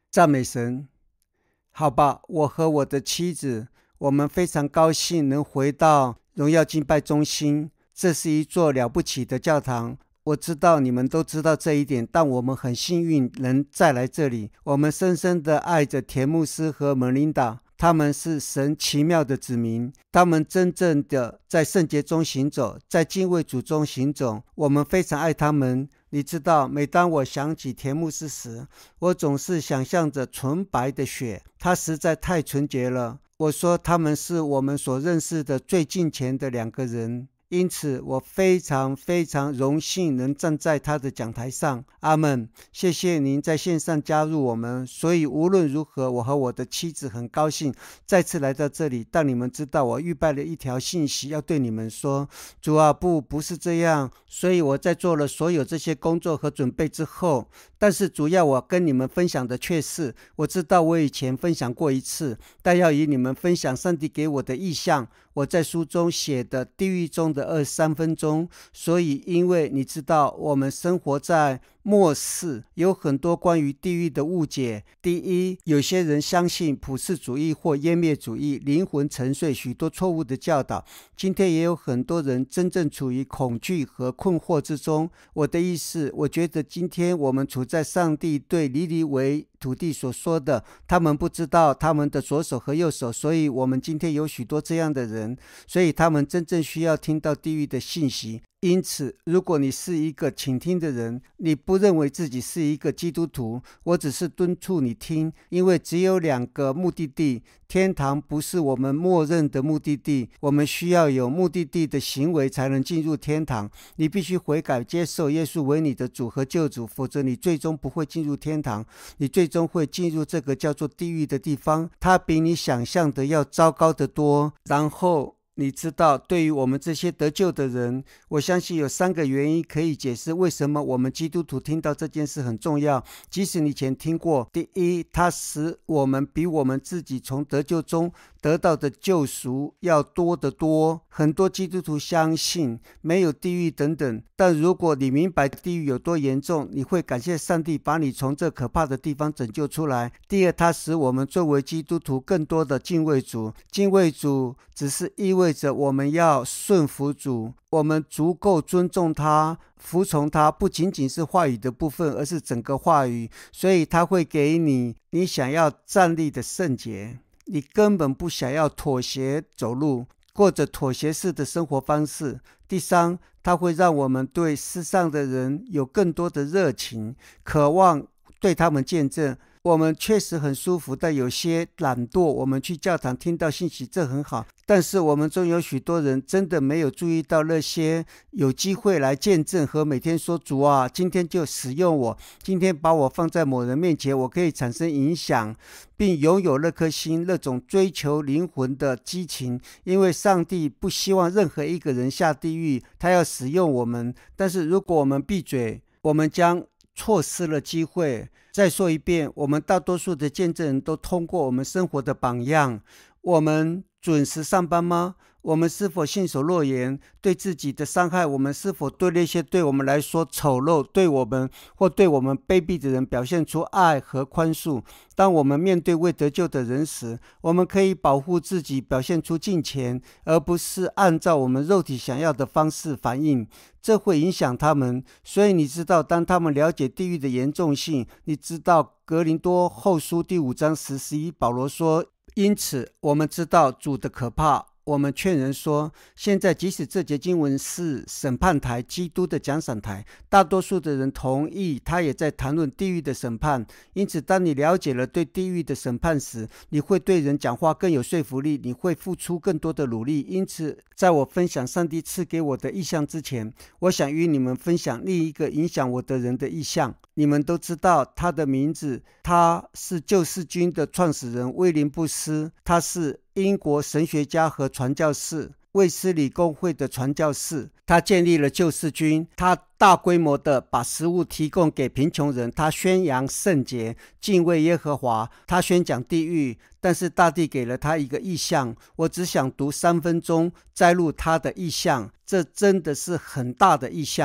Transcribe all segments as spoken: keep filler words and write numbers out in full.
赞美神。好吧，我和我的妻子，我们非常高兴能回到荣耀敬拜中心。这是一座了不起的教堂，我知道你们都知道这一点，但我们很幸运能再来这里。我们深深的爱着田牧师和门琳达，他们是神奇妙的子民，他们真正的在圣洁中行走，在敬畏主中行走，我们非常爱他们。你知道，每当我想起田牧师时，我总是想象着纯白的雪，他实在太纯洁了。我说他们是我们所认识的最近前的两个人，因此我非常非常荣幸能站在他的讲台上。阿们，谢谢您在线上加入我们。所以无论如何，我和我的妻子很高兴再次来到这里，但你们知道我预备了一条信息要对你们说。主啊，不不是这样。所以我在做了所有这些工作和准备之后，但是主要我跟你们分享的却是，我知道我以前分享过一次，但要与你们分享上帝给我的意象，我在书中写的地狱中的二十三分钟。所以因为你知道我们生活在末世，有很多关于地狱的误解。第一，有些人相信普世主义或湮灭主义，灵魂沉睡，许多错误的教导。今天也有很多人真正处于恐惧和困惑之中。我的意思，我觉得今天我们处在上帝对尼尼微土地所说的，他们不知道他们的左手和右手，所以我们今天有许多这样的人，所以他们真正需要听到地狱的信息。因此，如果你是一个倾听的人，你不认为自己是一个基督徒，我只是敦促你听，因为只有两个目的地，天堂不是我们默认的目的地，我们需要有目的地的行为才能进入天堂。你必须悔改，接受耶稣为你的主和救主，否则你最终不会进入天堂，你最终会进入这个叫做地狱的地方，它比你想象的要糟糕得多。然后你知道，对于我们这些得救的人，我相信有三个原因可以解释为什么我们基督徒听到这件事很重要，即使你以前听过。第一，它使我们比我们自己从得救中得到的救赎要多得多。很多基督徒相信没有地狱等等，但如果你明白地狱有多严重，你会感谢上帝把你从这可怕的地方拯救出来。第二，它使我们作为基督徒更多的敬畏主。敬畏主只是意味着我们要顺服主，我们足够尊重他，服从他，不仅仅是话语的部分，而是整个话语。所以他会给你你想要站立的圣洁，你根本不想要妥协走路，过着妥协式的生活方式。第三，它会让我们对世上的人有更多的热情，渴望对他们见证。我们确实很舒服，但有些懒惰。我们去教堂听到信息，这很好，但是我们中有许多人真的没有注意到那些有机会来见证和每天说，主啊，今天就使用我，今天把我放在某人面前，我可以产生影响，并拥有那颗心，那种追求灵魂的激情。因为上帝不希望任何一个人下地狱，他要使用我们。但是如果我们闭嘴，我们将错失了机会。再说一遍，我们大多数的见证人都通过我们生活的榜样。我们准时上班吗？我们是否信守诺言？对自己的伤害，我们是否对那些对我们来说丑陋、对我们或对我们卑鄙的人表现出爱和宽恕？当我们面对未得救的人时，我们可以保护自己，表现出敬虔，而不是按照我们肉体想要的方式反应，这会影响他们。所以你知道，当他们了解地狱的严重性，你知道格林多后书第五章十十一，保罗说，因此我们知道主的可怕。我们劝人说，现在即使这节经文是审判台，基督的讲赏台，大多数的人同意他也在谈论地狱的审判。因此当你了解了对地狱的审判时，你会对人讲话更有说服力，你会付出更多的努力。因此在我分享上帝赐给我的意象之前，我想与你们分享另一个影响我的人的意象。你们都知道他的名字，他是救世军的创始人威廉布斯，他是英国神学家和传教士，卫斯理公会的传教士。他建立了救世军，他大规模的把食物提供给贫穷人，他宣扬圣洁，敬畏耶和华，他宣讲地狱。但是大地给了他一个意象，我只想读三分钟摘录他的意象，这真的是很大的意象。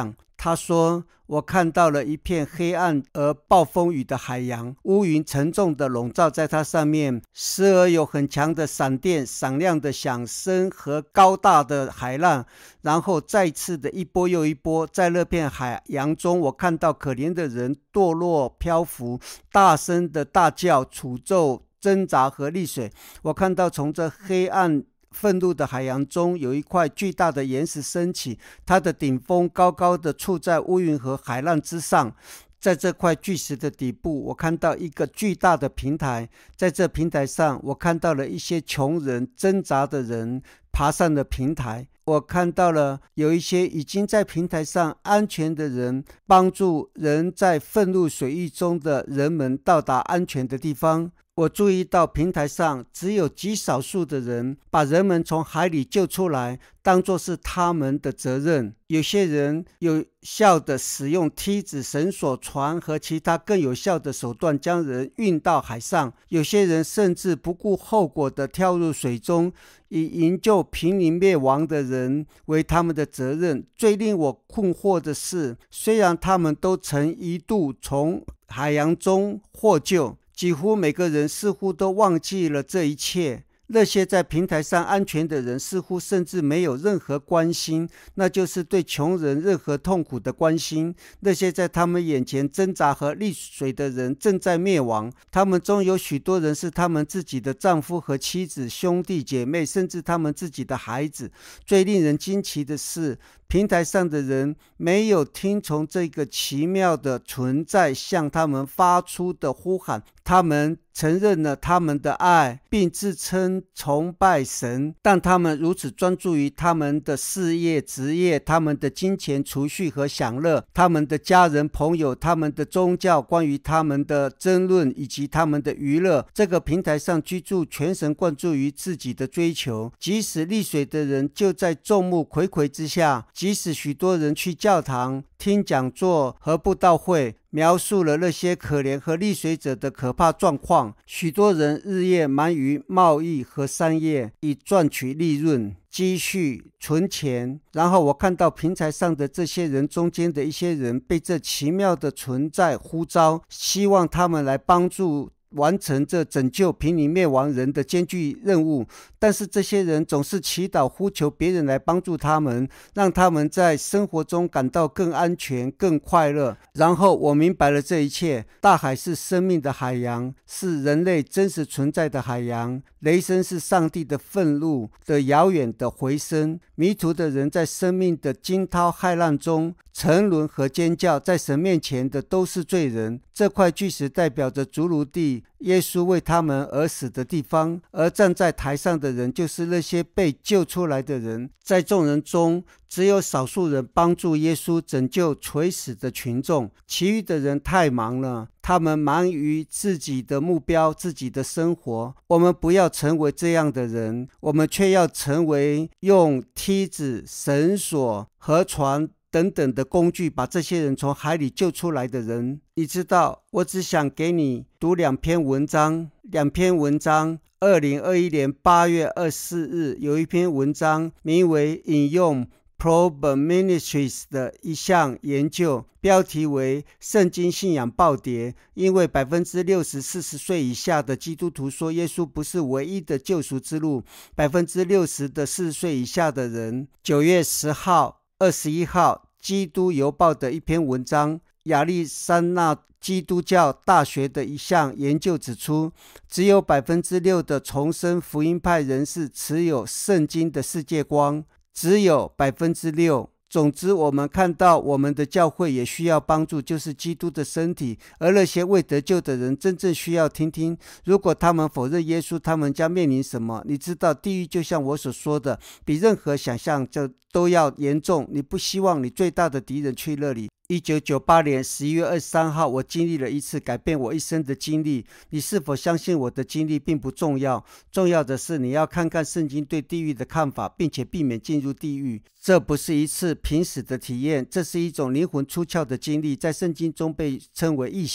他说，我看到了一片黑暗而暴风雨的海洋，乌云沉重地笼罩在它上面，时而有很强的闪电、闪亮的响声和高大的海浪，然后再次的一波又一波。在那片海洋中，我看到可怜的人堕落漂浮，大声的大叫、诅咒、挣扎和溺水。我看到从这黑暗愤怒的海洋中有一块巨大的岩石升起，它的顶峰高高的处在乌云和海浪之上。在这块巨石的底部，我看到一个巨大的平台，在这平台上，我看到了一些穷人、挣扎的人爬上了平台。我看到了有一些已经在平台上安全的人，帮助人在愤怒水域中的人们到达安全的地方。我注意到平台上只有极少数的人把人们从海里救出来，当作是他们的责任。有些人有效地使用梯子、绳索、船和其他更有效的手段将人运到海上，有些人甚至不顾后果地跳入水中，以营救濒临灭亡的人为他们的责任。最令我困惑的是，虽然他们都曾一度从海洋中获救，几乎每个人似乎都忘记了这一切。那些在平台上安全的人似乎甚至没有任何关心，那就是对穷人任何痛苦的关心。那些在他们眼前挣扎和溺水的人正在灭亡，他们中有许多人是他们自己的丈夫和妻子、兄弟姐妹，甚至他们自己的孩子。最令人惊奇的是，平台上的人没有听从这个奇妙的存在向他们发出的呼喊，他们承认了他们的爱，并自称崇拜神，但他们如此专注于他们的事业、职业、他们的金钱储蓄和享乐，他们的家人朋友、他们的宗教、关于他们的争论以及他们的娱乐。这个平台上居住全神贯注于自己的追求，即使溺水的人就在众目睽睽之下，即使许多人去教堂听讲座和布道会，描述了那些可怜和溺水者的可怕状况。许多人日夜忙于贸易和商业，以赚取利润、积蓄、存钱。然后我看到平台上的这些人中间的一些人被这奇妙的存在呼召，希望他们来帮助完成这拯救濒临灭亡人的艰巨任务。但是这些人总是祈祷呼求别人来帮助他们，让他们在生活中感到更安全、更快乐。然后我明白了这一切。大海是生命的海洋，是人类真实存在的海洋。雷声是上帝的愤怒的遥远的回声。迷途的人在生命的惊涛骇浪中沉沦和尖叫，在神面前的都是罪人。这块巨石代表着逐鹿地，耶稣为他们而死的地方，而站在台上的人就是那些被救出来的人。在众人中，只有少数人帮助耶稣拯救垂死的群众，其余的人太忙了，他们忙于自己的目标、自己的生活。我们不要成为这样的人，我们却要成为用梯子、绳索和船等等的工具把这些人从海里救出来的人。你知道，我只想给你读两篇文章，两篇文章。二零二一年八月二十四日有一篇文章，名为引用 Probe Ministries 的一项研究，标题为圣经信仰暴跌，因为 百分之六十 四十岁以下的基督徒说耶稣不是唯一的救赎之路。 百分之六十 的四十岁以下的人。九月十号、二十一号基督邮报的一篇文章，亚利桑那基督教大学的一项研究指出，只有 百分之六 的重生福音派人士持有圣经的世界观，只有 百分之六。 总之，我们看到我们的教会也需要帮助，就是基督的身体，而那些未得救的人真正需要听听，如果他们否认耶稣，他们将面临什么。你知道，地狱就像我所说的，比任何想象就都要严重。你不希望你最大的敌人去那里。一九九八年十一月二十三号，我经历了一次改变我一生的经历。你是否相信我的经历并不重要，重要的是你要看看圣经对地狱的看法，并且避免进入地狱。这不是一次濒死的体验，这是一种灵魂出窍的经历，在圣经中被称为异象。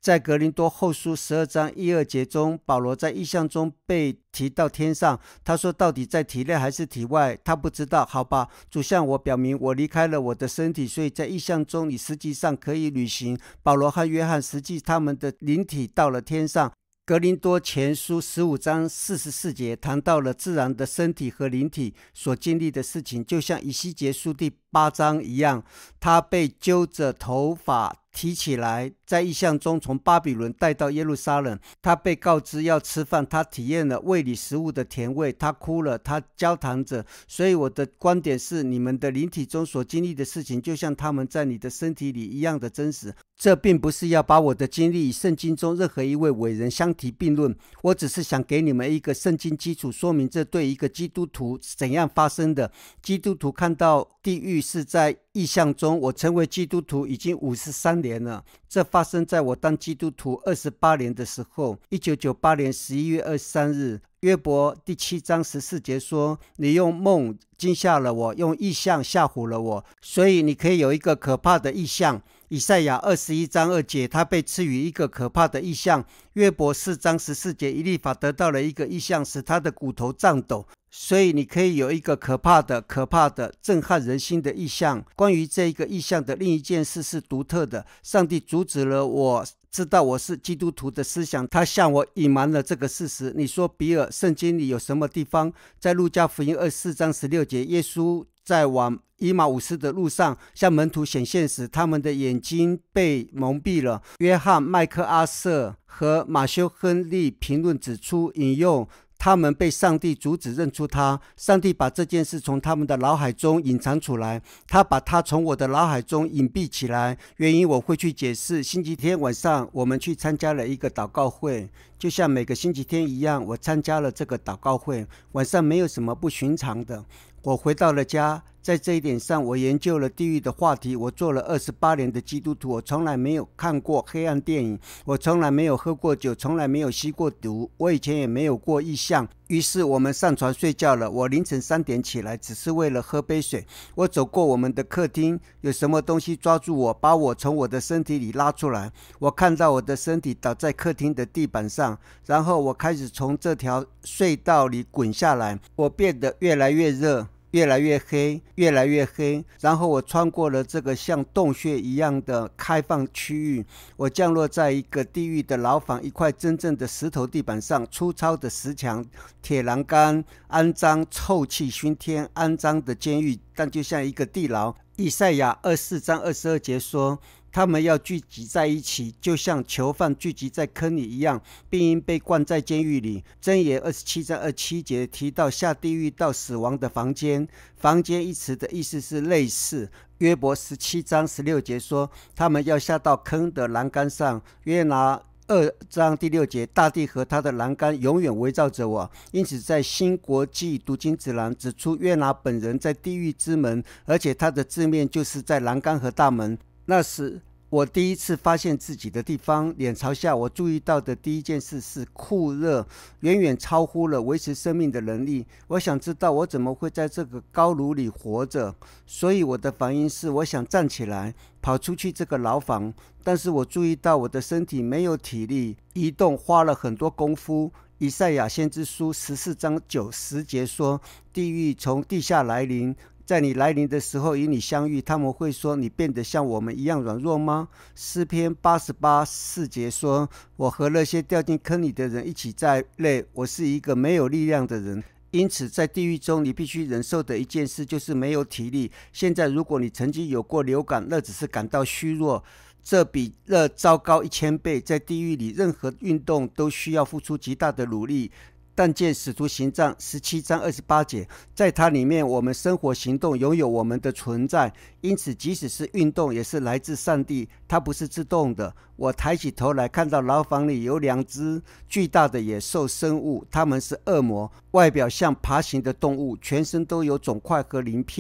在格林多后书十二章一二节中，保罗在异象中被提到天上，他说到底在体内还是体外，他不知道。好吧，主向我表明我离开了我的身体，所以在异象中你实际上可以旅行。保罗和约翰实际他们的灵体到了天上。格林多前书十五章四十四节谈到了自然的身体和灵体所经历的事情，就像以西结书第八章一样，他被揪着头发提起来，在异象中从巴比伦带到耶路撒冷。他被告知要吃饭，他体验了胃里食物的甜味，他哭了，他交谈着。所以我的观点是，你们的灵体中所经历的事情，就像他们在你的身体里一样的真实。这并不是要把我的经历与圣经中任何一位伟人相提并论，我只是想给你们一个圣经基础，说明这对一个基督徒是怎样发生的。基督徒看到地狱是在异象中，我成为基督徒已经五十三年了，这发生在我当基督徒二十八年的时候。一九九八年十一月二十三日，约伯第七章十四节说，你用梦惊吓了我，用异象吓唬了我。所以你可以有一个可怕的异象。以赛亚二十一章二节，他被赐予一个可怕的异象。约伯四章十四节，以利法得到了一个异象，使他的骨头颤抖。所以你可以有一个可怕的可怕的震撼人心的异象。关于这一个异象的另一件事是独特的，上帝阻止了我知道我是基督徒的思想，他向我隐瞒了这个事实。你说比尔，圣经里有什么地方？在路加福音二十四章十六节，耶稣在往以马五斯的路上向门徒显现时，他们的眼睛被蒙蔽了。约翰、麦克阿瑟和马修·亨利评论指出，引用他们被上帝阻止认出他，上帝把这件事从他们的脑海中隐藏出来，他把他从我的脑海中隐蔽起来，原因我会去解释。星期天晚上我们去参加了一个祷告会，就像每个星期天一样，我参加了这个祷告会。晚上没有什么不寻常的，我回到了家，在这一点上我研究了地狱的话题。我做了二十八年的基督徒，我从来没有看过黑暗电影，我从来没有喝过酒，从来没有吸过毒，我以前也没有过异象。于是我们上床睡觉了，我凌晨三点起来，只是为了喝杯水。我走过我们的客厅，有什么东西抓住我，把我从我的身体里拉出来。我看到我的身体倒在客厅的地板上，然后我开始从这条隧道里滚下来，我变得越来越热，越来越黑，越来越黑，然后我穿过了这个像洞穴一样的开放区域，我降落在一个地狱的牢房，一块真正的石头地板上，粗糙的石墙，铁栏杆，肮脏，臭气熏天，肮脏的监狱，但就像一个地牢。以赛亚二十四章二十二节说，他们要聚集在一起，就像囚犯聚集在坑里一样，并因被关在监狱里。箴言二十七章二十七节提到下地狱到死亡的房间，房间一词的意思是类似。约伯十七章十六节说，他们要下到坑的栏杆上。约拿二章第六节，大地和他的栏杆永远围绕着我。因此在新国际读经指南指出，约拿本人在地狱之门，而且他的字面就是在栏杆和大门。那时我第一次发现自己的地方，脸朝下。我注意到的第一件事是酷热，远远超乎了维持生命的能力。我想知道我怎么会在这个高炉里活着，所以我的反应是我想站起来跑出去这个牢房，但是我注意到我的身体没有体力移动，花了很多功夫。以赛亚先知书十四章九十节说，地狱从地下来临，在你来临的时候与你相遇，他们会说，你变得像我们一样软弱吗？诗篇八十八四节说，我和那些掉进坑里的人一起在内，我是一个没有力量的人。因此在地狱中你必须忍受的一件事就是没有体力。现在如果你曾经有过流感，那只是感到虚弱，这比那糟糕一千倍。在地狱里任何运动都需要付出极大的努力。但见使徒行传十七章二十八节，在它里面我们生活行动拥有我们的存在，因此即使是运动也是来自上帝，它不是自动的。我抬起头来，看到牢房里有两只巨大的野兽生物，它们是恶魔，外表像爬行的动物，全身都有肿块和鳞片，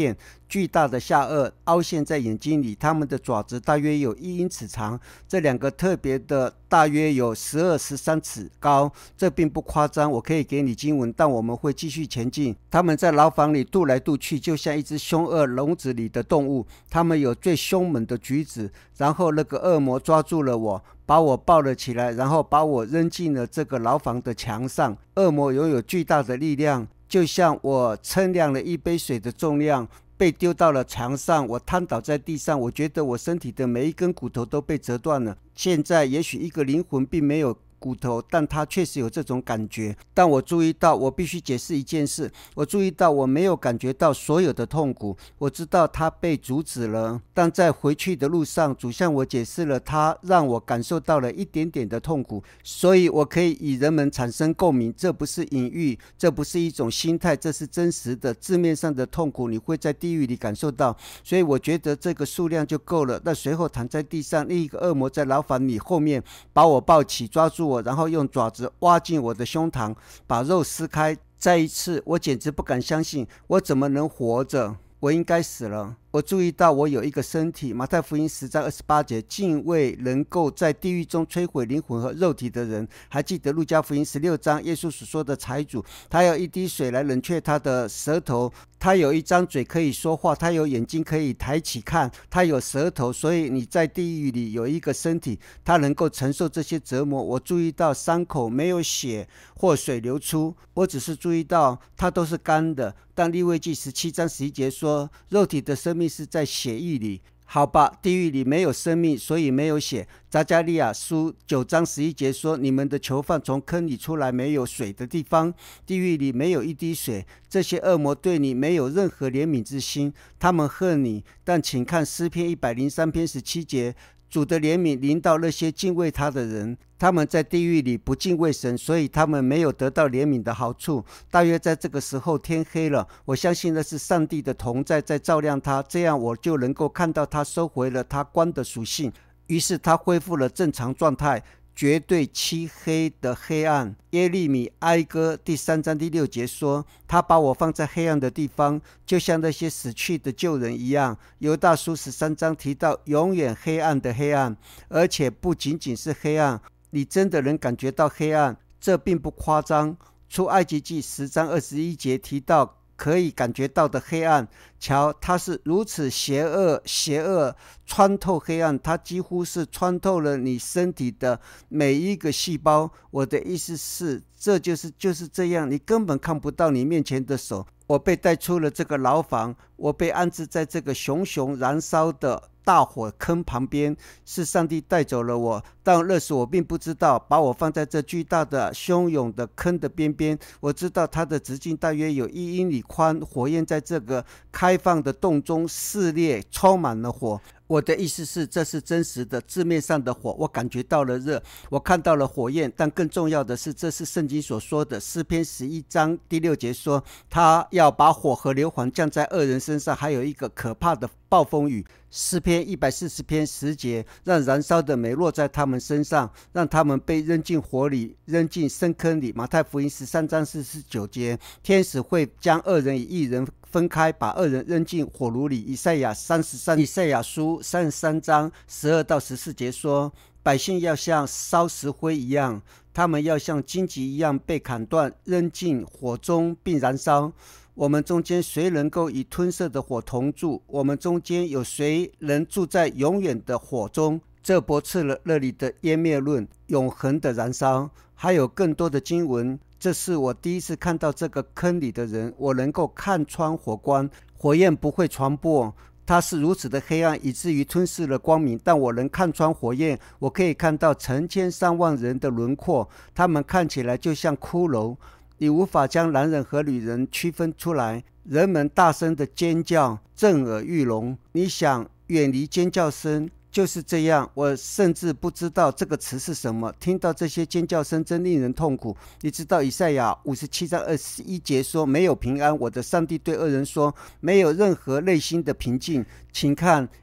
巨大的下颚凹陷在眼睛里，它们的爪子大约有一英尺长，这两个特别的大约有十二、十三尺高。这并不夸张，我可以给你经文，但我们会继续前进。他们在牢房里踱来踱去，就像一只凶恶笼子里的动物。他们有最凶猛的举止。然后那个恶魔抓住了我，把我抱了起来，然后把我扔进了这个牢房的墙上。恶魔拥有巨大的力量，就像我称量了一杯水的重量，被丢到了墙上。我瘫倒在地上，我觉得我身体的每一根骨头都被折断了。现在也许一个灵魂并没有骨头，但他确实有这种感觉。但我注意到，我必须解释一件事，我注意到我没有感觉到所有的痛苦。我知道他被阻止了，但在回去的路上，主向我解释了他让我感受到了一点点的痛苦，所以我可以与人们产生共鸣。这不是隐喻，这不是一种心态，这是真实的。字面上的痛苦你会在地狱里感受到，所以我觉得这个数量就够了。那随后躺在地上，另一个恶魔在牢房里后面把我抱起，抓住我，然后用爪子挖进我的胸膛，把肉撕开。再一次，我简直不敢相信，我怎么能活着？我应该死了。我注意到我有一个身体。马太福音十章二十八节，敬畏能够在地狱中摧毁灵魂和肉体的人。还记得路加福音十六章耶稣所说的财主，他有一滴水来冷却他的舌头，他有一张嘴可以说话，他有眼睛可以抬起看，他有舌头。所以你在地狱里有一个身体，他能够承受这些折磨。我注意到伤口没有血或水流出，我只是注意到它都是干的。但利未记十七章十一节说，肉体的生命是在血液里。好吧，地狱里没有生命，所以没有血。匝加利亚书九章十一节说，你们的囚犯从坑里出来没有水的地方，地狱里没有一滴水。这些恶魔对你没有任何怜悯之心，他们恨你。但请看诗篇一百零三篇十七节，主的怜悯临到那些敬畏他的人，他们在地狱里不敬畏神，所以他们没有得到怜悯的好处。大约在这个时候天黑了，我相信那是上帝的同在在照亮他，这样我就能够看到他收回了他光的属性。于是他恢复了正常状态，绝对漆黑的黑暗。耶利米哀歌第三章第六节说，他把我放在黑暗的地方，就像那些死去的旧人一样。犹大书十三章提到永远黑暗的黑暗，而且不仅仅是黑暗，你真的能感觉到黑暗，这并不夸张。出埃及记十章二十一节提到可以感觉到的黑暗，瞧，它是如此邪恶，邪恶穿透黑暗，它几乎是穿透了你身体的每一个细胞。我的意思是，这就是就是这样，你根本看不到你面前的手。我被带出了这个牢房，我被安置在这个熊熊燃烧的大火坑旁边，是上帝带走了我，但那时我并不知道，把我放在这巨大的汹涌的坑的边边。我知道它的直径大约有一英里宽，火焰在这个开放的洞中肆烈，充满了火。我的意思是，这是真实的，字面上的火，我感觉到了热，我看到了火焰，但更重要的是，这是圣经所说的。诗篇十一章第六节说，他要把火和硫磺降在恶人身上，还有一个可怕的暴风雨。诗篇一百四十篇十节，让燃烧的煤落在他们身上，让他们被扔进火里，扔进深坑里。马太福音十三章四十九节，天使会将恶人与义人分开，把恶人扔进火炉里。以赛亚三十三以赛亚书三十三章十二到十四节说，百姓要像烧石灰一样，他们要像荆棘一样被砍断，扔进火中并燃烧。我们中间谁能够与吞噬的火同住？我们中间有谁能住在永远的火中？这驳斥了那里的湮灭论，永恒的燃烧。还有更多的经文，这是我第一次看到这个坑里的人，我能够看穿火光，火焰不会传播，它是如此的黑暗，以至于吞噬了光明，但我能看穿火焰，我可以看到成千上万人的轮廓，他们看起来就像骷髅，你无法将男人和女人区分出来。人们大声的尖叫，震耳欲聋。你想远离尖叫声，就是这样。我甚至不知道这个词是什么，听到这些尖叫声真令人痛苦。你知道以赛亚五十七章二十一节说，没有平安，我的上帝对恶人说，没有任何内心的平静。请看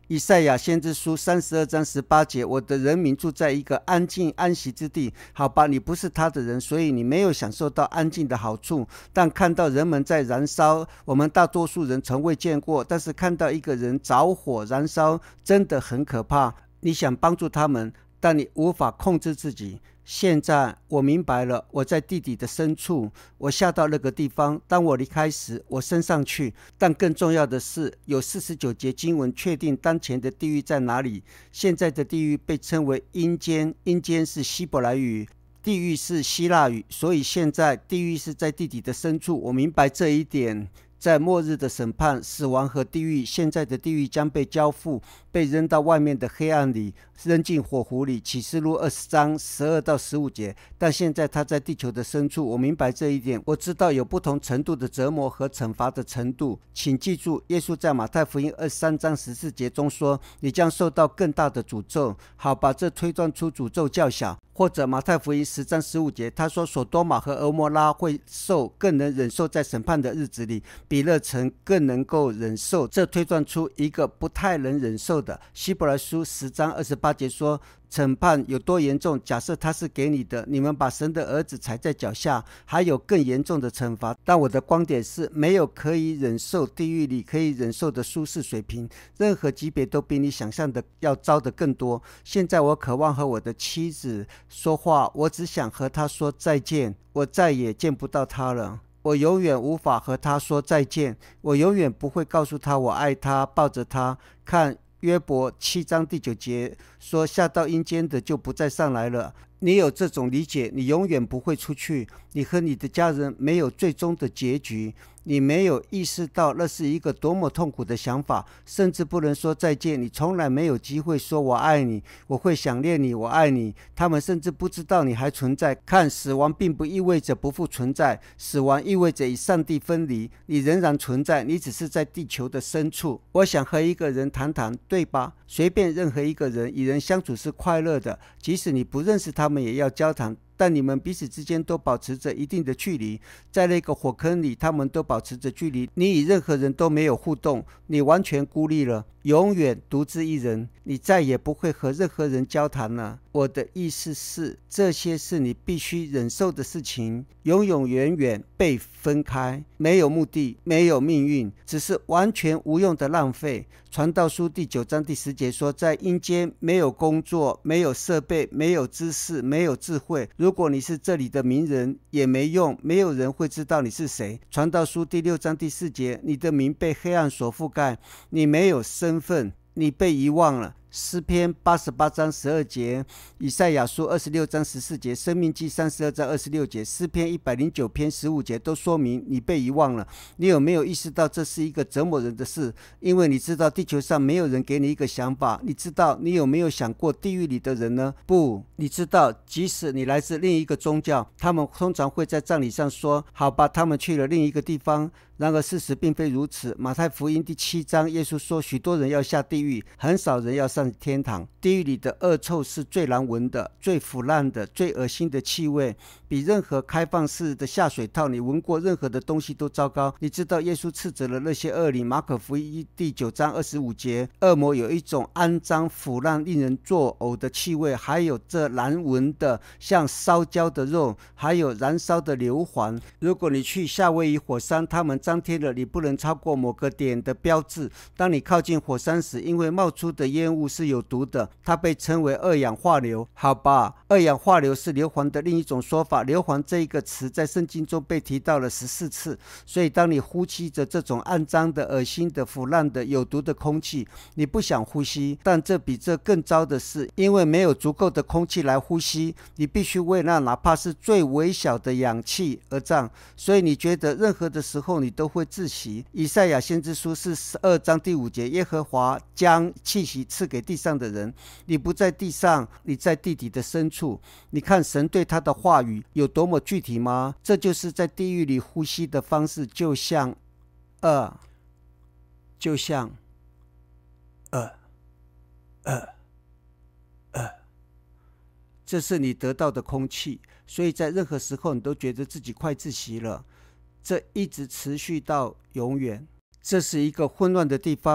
以赛亚先知书三十二章十八节，我的人民住在一个安静安息之地。好吧，你不是他的人，所以你没有享受到安静的好处，但看到人们在燃烧，我们大多数人从未见过，但是看到一个人着火燃烧真的很可怕。你想帮助他们，但你无法控制自己。现在我明白了，我在地底的深处，我下到那个地方，当我离开时，我升上去。但更重要的是，有四十九节经文确定当前的地狱在哪里。现在的地狱被称为阴间，阴间是希伯来语，地狱是希腊语，所以现在地狱是在地底的深处。我明白这一点。在末日的审判，死亡和地狱，现在的地狱将被交付，被扔到外面的黑暗里，扔进火湖里。启示录二十章十二到十五节。但现在他在地球的深处，我明白这一点。我知道有不同程度的折磨和惩罚的程度。请记住，耶稣在马太福音二十三章十四节中说，你将受到更大的诅咒。好，把这推断出诅咒较小。或者马太福音十章十五节，他说索多玛和俄摩拉会受更能忍受在审判的日子里，比勒城更能够忍受。这推断出一个不太能忍受的。希伯来书十章二十八节说，审判有多严重？假设他是给你的，你们把神的儿子踩在脚下，还有更严重的惩罚。但我的观点是，没有可以忍受地狱里可以忍受的舒适水平，任何级别都比你想象的要糟的更多。现在我渴望和我的妻子说话，我只想和她说再见，我再也见不到她了。我永远无法和她说再见，我永远不会告诉她我爱她，抱着她。看约伯七章第九节说，下到阴间的就不再上来了。你有这种理解，你永远不会出去，你和你的家人没有最终的结局。你没有意识到那是一个多么痛苦的想法，甚至不能说再见。你从来没有机会说我爱你，我会想念你，我爱你。他们甚至不知道你还存在。看，死亡并不意味着不复存在，死亡意味着与上帝分离。你仍然存在，你只是在地球的深处。我想和一个人谈谈，对吧？随便任何一个人，与人相处是快乐的，即使你不认识他们也要交谈，但你们彼此之间都保持着一定的距离。在那个火坑里，他们都保持着距离，你与任何人都没有互动，你完全孤立了，永远独自一人，你再也不会和任何人交谈了。我的意思是，这些是你必须忍受的事情，永永远远被分开，没有目的，没有命运，只是完全无用的浪费。传道书第九章第十节说，在阴间没有工作，没有设备，没有知识，没有智慧。如果你是这里的名人也没用，没有人会知道你是谁。传道书第六章第四节，你的名被黑暗所覆盖，你没有身份，你被遗忘了。诗篇八十八章十二节，以赛亚书二十六章十四节，生命记三十二章二十六节，诗篇一百零九篇十五节都说明你被遗忘了。你有没有意识到这是一个折磨人的事？因为你知道地球上没有人给你一个想法。你知道你有没有想过地狱里的人呢？不，你知道即使你来自另一个宗教，他们通常会在葬礼上说，好吧，他们去了另一个地方。然而事实并非如此。马太福音第七章，耶稣说，许多人要下地狱，很少人要上天堂。地狱里的恶臭是最难闻的，最腐烂的，最恶心的气味，比任何开放式的下水道你闻过任何的东西都糟糕。你知道耶稣斥责了那些恶灵。马可福音第九章二十五节，恶魔有一种肮脏腐烂令人作呕的气味，还有这难闻的像烧焦的肉，还有燃烧的硫磺。如果你去夏威夷火山，他们张贴了你不能超过某个点的标志。当你靠近火山时，因为冒出的烟雾是有毒的，它被称为二氧化硫。好吧，二氧化硫是硫磺的另一种说法。硫磺这一个词在圣经中被提到了十四次，所以当你呼吸着这种肮脏的、恶心的、腐烂的、有毒的空气，你不想呼吸。但这比这更糟的是，因为没有足够的空气来呼吸，你必须为那哪怕是最微小的氧气而战。所以你觉得任何的时候你都会窒息。以赛亚先知书是十二章第五节，耶和华将气息赐给地上的人。你不在地上，你在地底的深处。你看神对他的话语有多么具体吗？这就是在地狱里呼吸的方式，就像呃就像呃呃呃这是你得到的空气，所以在任何时候你都觉得自己快窒息了。这一直持续到永远。这是一个混乱的地方，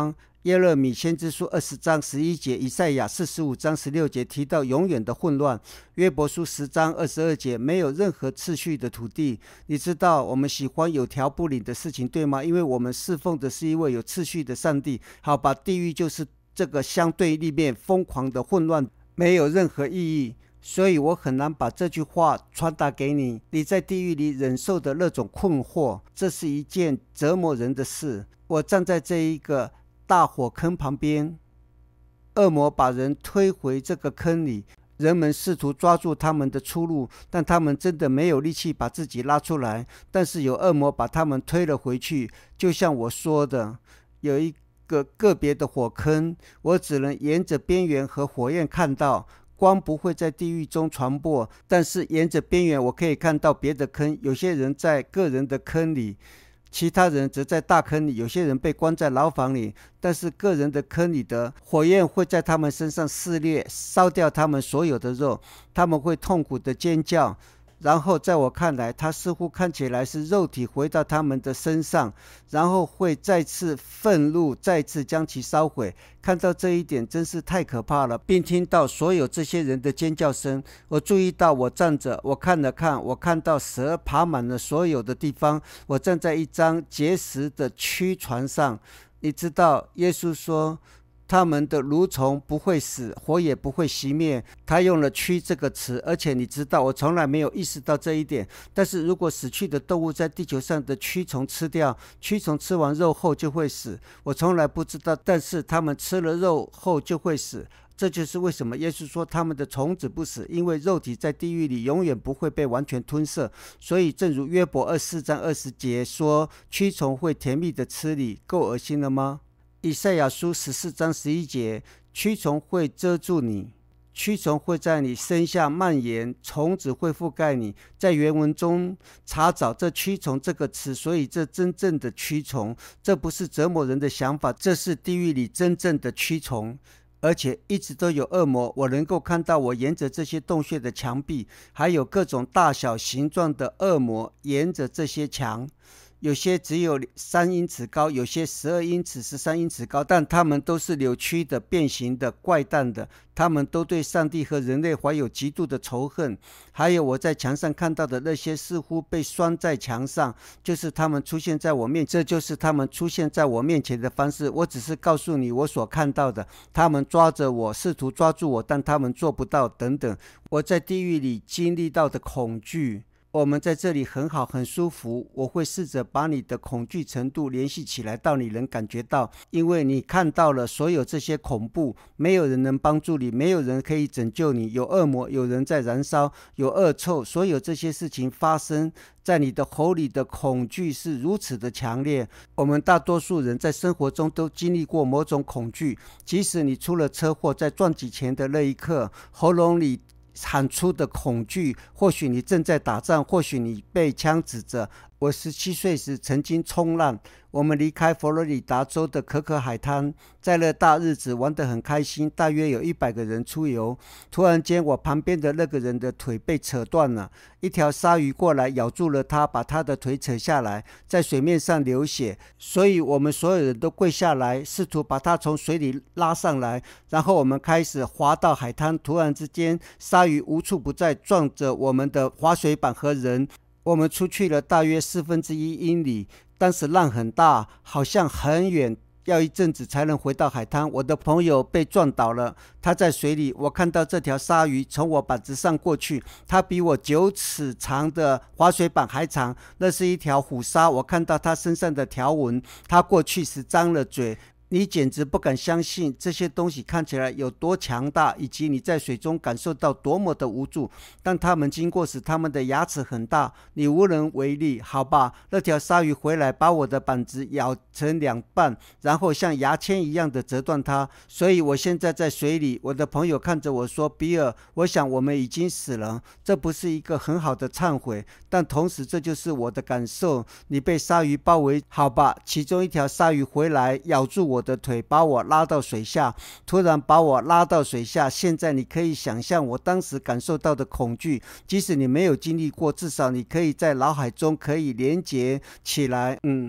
耶勒米先知书二十章十一节，以赛亚四十五章十六节提到永远的混乱，约伯书十章二十二节，没有任何次序的土地。你知道我们喜欢有条不紊的事情，对吗？因为我们侍奉的是一位有次序的上帝。好吧，地狱就是这个相对立面，疯狂的混乱，没有任何意义。所以我很难把这句话传达给你，你在地狱里忍受的那种困惑，这是一件折磨人的事。我站在这一个大火坑旁边，恶魔把人推回这个坑里，人们试图抓住他们的出路，但他们真的没有力气把自己拉出来，但是有恶魔把他们推了回去。就像我说的，有一个个别的火坑，我只能沿着边缘和火焰看到，光不会在地狱中传播，但是沿着边缘我可以看到别的坑，有些人在个人的坑里，其他人则在大坑里，有些人被关在牢房里，但是个人的坑里的火焰会在他们身上肆虐，烧掉他们所有的肉，他们会痛苦的尖叫。然后在我看来，他似乎看起来是肉体回到他们的身上，然后会再次愤怒，再次将其烧毁。看到这一点真是太可怕了，并听到所有这些人的尖叫声。我注意到我站着，我看了看，我看到蛇爬满了所有的地方。我站在一张结实的蛆船上。你知道耶稣说他们的蠕虫不会死，火也不会熄灭。他用了蛆这个词，而且你知道我从来没有意识到这一点。但是如果死去的动物在地球上的蛆虫吃掉，蛆虫吃完肉后就会死。我从来不知道，但是他们吃了肉后就会死。这就是为什么耶稣说他们的虫子不死，因为肉体在地狱里永远不会被完全吞噬。所以正如约伯二十四章二十节说，蛆虫会甜蜜的吃你，够恶心了吗？以赛亚书十四章十一节，蛆虫会遮住你，蛆虫会在你身下蔓延，虫子会覆盖你。在原文中查找这蛆虫这个词，所以这真正的蛆虫，这不是折磨人的想法，这是地狱里真正的蛆虫。而且一直都有恶魔，我能够看到我沿着这些洞穴的墙壁，还有各种大小形状的恶魔沿着这些墙，有些只有三英尺高，有些十二英尺、十三英尺高，但它们都是扭曲的、变形的、怪诞的。他们都对上帝和人类怀有极度的仇恨。还有我在墙上看到的那些似乎被拴在墙上，就是他们出现在我面前，这就是他们出现在我面前的方式。我只是告诉你我所看到的，他们抓着我，试图抓住我，但他们做不到，等等。我在地狱里经历到的恐惧。我们在这里很好，很舒服。我会试着把你的恐惧程度联系起来，到你能感觉到，因为你看到了所有这些恐怖，没有人能帮助你，没有人可以拯救你，有恶魔，有人在燃烧，有恶臭，所有这些事情发生在你的喉里的恐惧是如此的强烈。我们大多数人在生活中都经历过某种恐惧，即使你出了车祸，在撞击前的那一刻，喉咙里喊出的恐惧，或许你正在打仗，或许你被枪指着。我十七岁时曾经冲浪，我们离开佛罗里达州的可可海滩，在那大日子玩得很开心，大约有一百个人出游。突然间，我旁边的那个人的腿被扯断了，一条鲨鱼过来咬住了他，把他的腿扯下来，在水面上流血，所以我们所有人都跪下来，试图把他从水里拉上来，然后我们开始滑到海滩。突然之间，鲨鱼无处不在，撞着我们的滑水板和人。我们出去了大约四分之一英里，当时浪很大，好像很远，要一阵子才能回到海滩。我的朋友被撞倒了，他在水里，我看到这条鲨鱼从我板子上过去，它比我九尺长的滑水板还长，那是一条虎鲨，我看到它身上的条纹，它过去时张了嘴。你简直不敢相信这些东西看起来有多强大，以及你在水中感受到多么的无助。当它们经过时，它们的牙齿很大，你无能为力。好吧，那条鲨鱼回来把我的板子咬成两半，然后像牙签一样的折断它。所以我现在在水里。我的朋友看着我说，比尔，我想我们已经死了。这不是一个很好的忏悔，但同时这就是我的感受。你被鲨鱼包围，好吧，其中一条鲨鱼回来咬住我的腿，把我拉到水下，突然把我拉到水下。现在你可以想象我当时感受到的恐惧，即使你没有经历过，至少你可以在脑海中可以连结起来。嗯，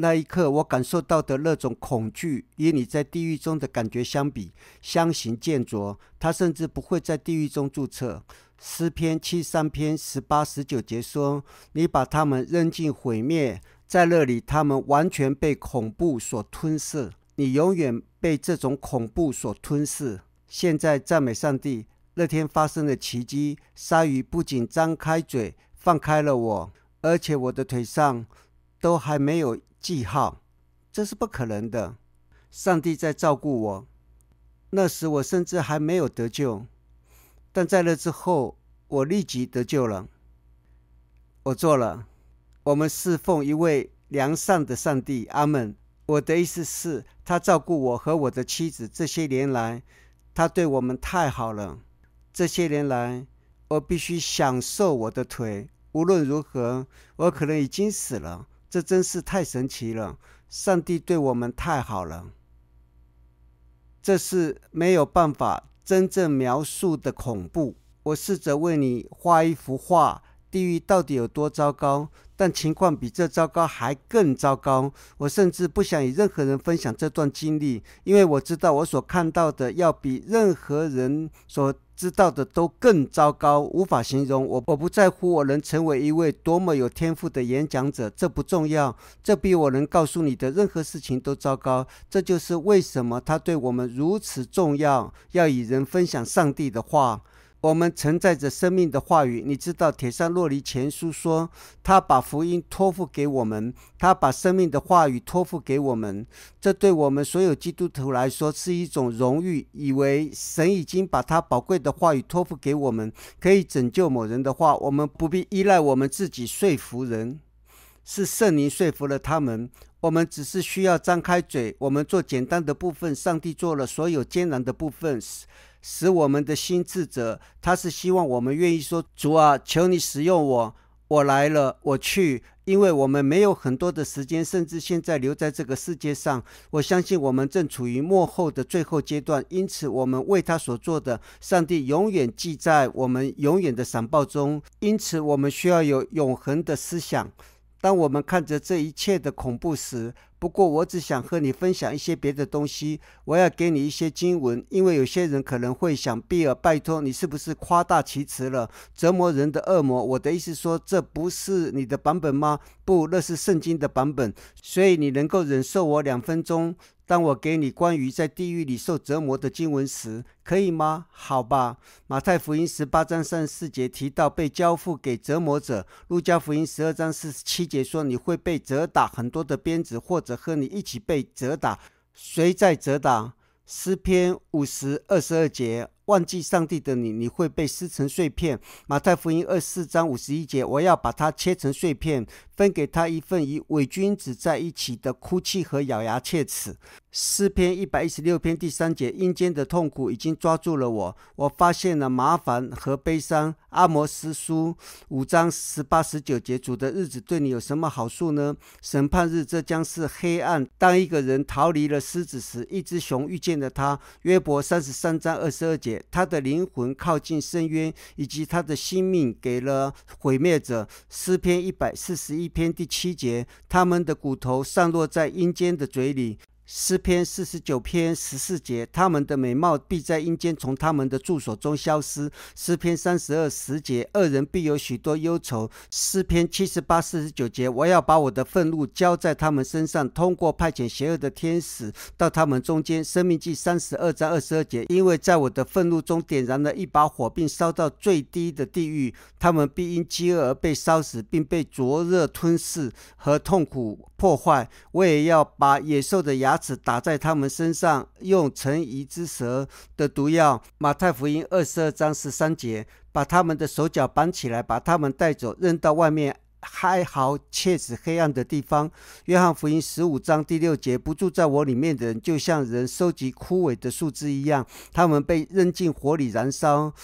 那一刻我感受到的那种恐惧，与你在地狱中的感觉相比，相形见绌。他甚至不会在地狱中注册。诗篇七十三篇十八、十九节说：你把他们扔进毁灭，在那里他们完全被恐怖所吞噬。你永远被这种恐怖所吞噬。现在赞美上帝，那天发生的奇迹，鲨鱼不仅张开嘴放开了我，而且我的腿上都还没有记号，这是不可能的。上帝在照顾我，那时我甚至还没有得救，但在那之后我立即得救了。我做了。我们侍奉一位良善的上帝，阿们。我的意思是，他照顾我和我的妻子，这些年来他对我们太好了。这些年来我必须享受我的腿，无论如何我可能已经死了，这真是太神奇了。上帝对我们太好了，这是没有办法真正描述的恐怖。我试着为你画一幅画，地狱到底有多糟糕，但情况比这糟糕还更糟糕。我甚至不想与任何人分享这段经历，因为我知道我所看到的要比任何人所知道的都更糟糕，无法形容。我我不在乎我能成为一位多么有天赋的演讲者，这不重要，这比我能告诉你的任何事情都糟糕。这就是为什么它对我们如此重要，要与人分享上帝的话。我们承载着生命的话语。你知道帖撒罗尼前书说，他把福音托付给我们，他把生命的话语托付给我们。这对我们所有基督徒来说是一种荣誉，以为神已经把他宝贵的话语托付给我们，可以拯救某人的话，我们不必依赖我们自己说服人，是圣灵说服了他们。我们只是需要张开嘴，我们做简单的部分，上帝做了所有艰难的部分，使我们的心自责。他是希望我们愿意说，主啊，求你使用我，我来了，我去。因为我们没有很多的时间，甚至现在留在这个世界上，我相信我们正处于末后的最后阶段，因此我们为他所做的，上帝永远记在我们永远的闪报中。因此我们需要有永恒的思想。当我们看着这一切的恐怖时，不过我只想和你分享一些别的东西。我要给你一些经文，因为有些人可能会想，比尔，拜托，你是不是夸大其词了？折磨人的恶魔，我的意思说，这不是你的版本吗？不，那是圣经的版本。所以你能够忍受我两分钟，当我给你关于在地狱里受折磨的经文时，可以吗？好吧。马太福音十八章三十四节提到被交付给折磨者。路加福音十二章四十七节说，你会被责打很多的鞭子，或者和你一起被责打。谁在责打？诗篇五十二十二节，忘记上帝的你，你会被撕成碎片。马太福音二十四章五十一节，我要把它切成碎片，分给他一份与伪君子在一起的哭泣和咬牙切齿。诗篇一百一十六篇第三节，阴间的痛苦已经抓住了我，我发现了麻烦和悲伤。阿摩司书五章十八十九节，主的日子对你有什么好处呢？审判日，这将是黑暗。当一个人逃离了狮子时，一只熊遇见了他。约伯三十三章二十二节，他的灵魂靠近深渊，以及他的性命给了毁灭者。诗篇一百四十一篇第七节，他们的骨头散落在阴间的嘴里。诗篇四十九篇十四节，他们的美貌必在阴间从他们的住所中消失。诗篇三十二十节，恶人必有许多忧愁。诗篇七十八四十九节，我要把我的愤怒浇在他们身上，通过派遣邪恶的天使到他们中间。申命记三十二章二十二节，因为在我的愤怒中点燃了一把火，并烧到最低的地狱，他们必因饥饿而被烧死，并被灼热吞噬和痛苦破坏。我也要把野兽的牙齿打在他们身上，用沉鱼之舌的毒药。马太福音二十二章十三节，把他们的手脚绑起来，把他们带走，扔到外面哀嚎切齿黑暗的地方。约翰福音十五章第六节，不住在我里面的人，就像人收集枯萎的树枝一样，他们被扔进火里燃烧。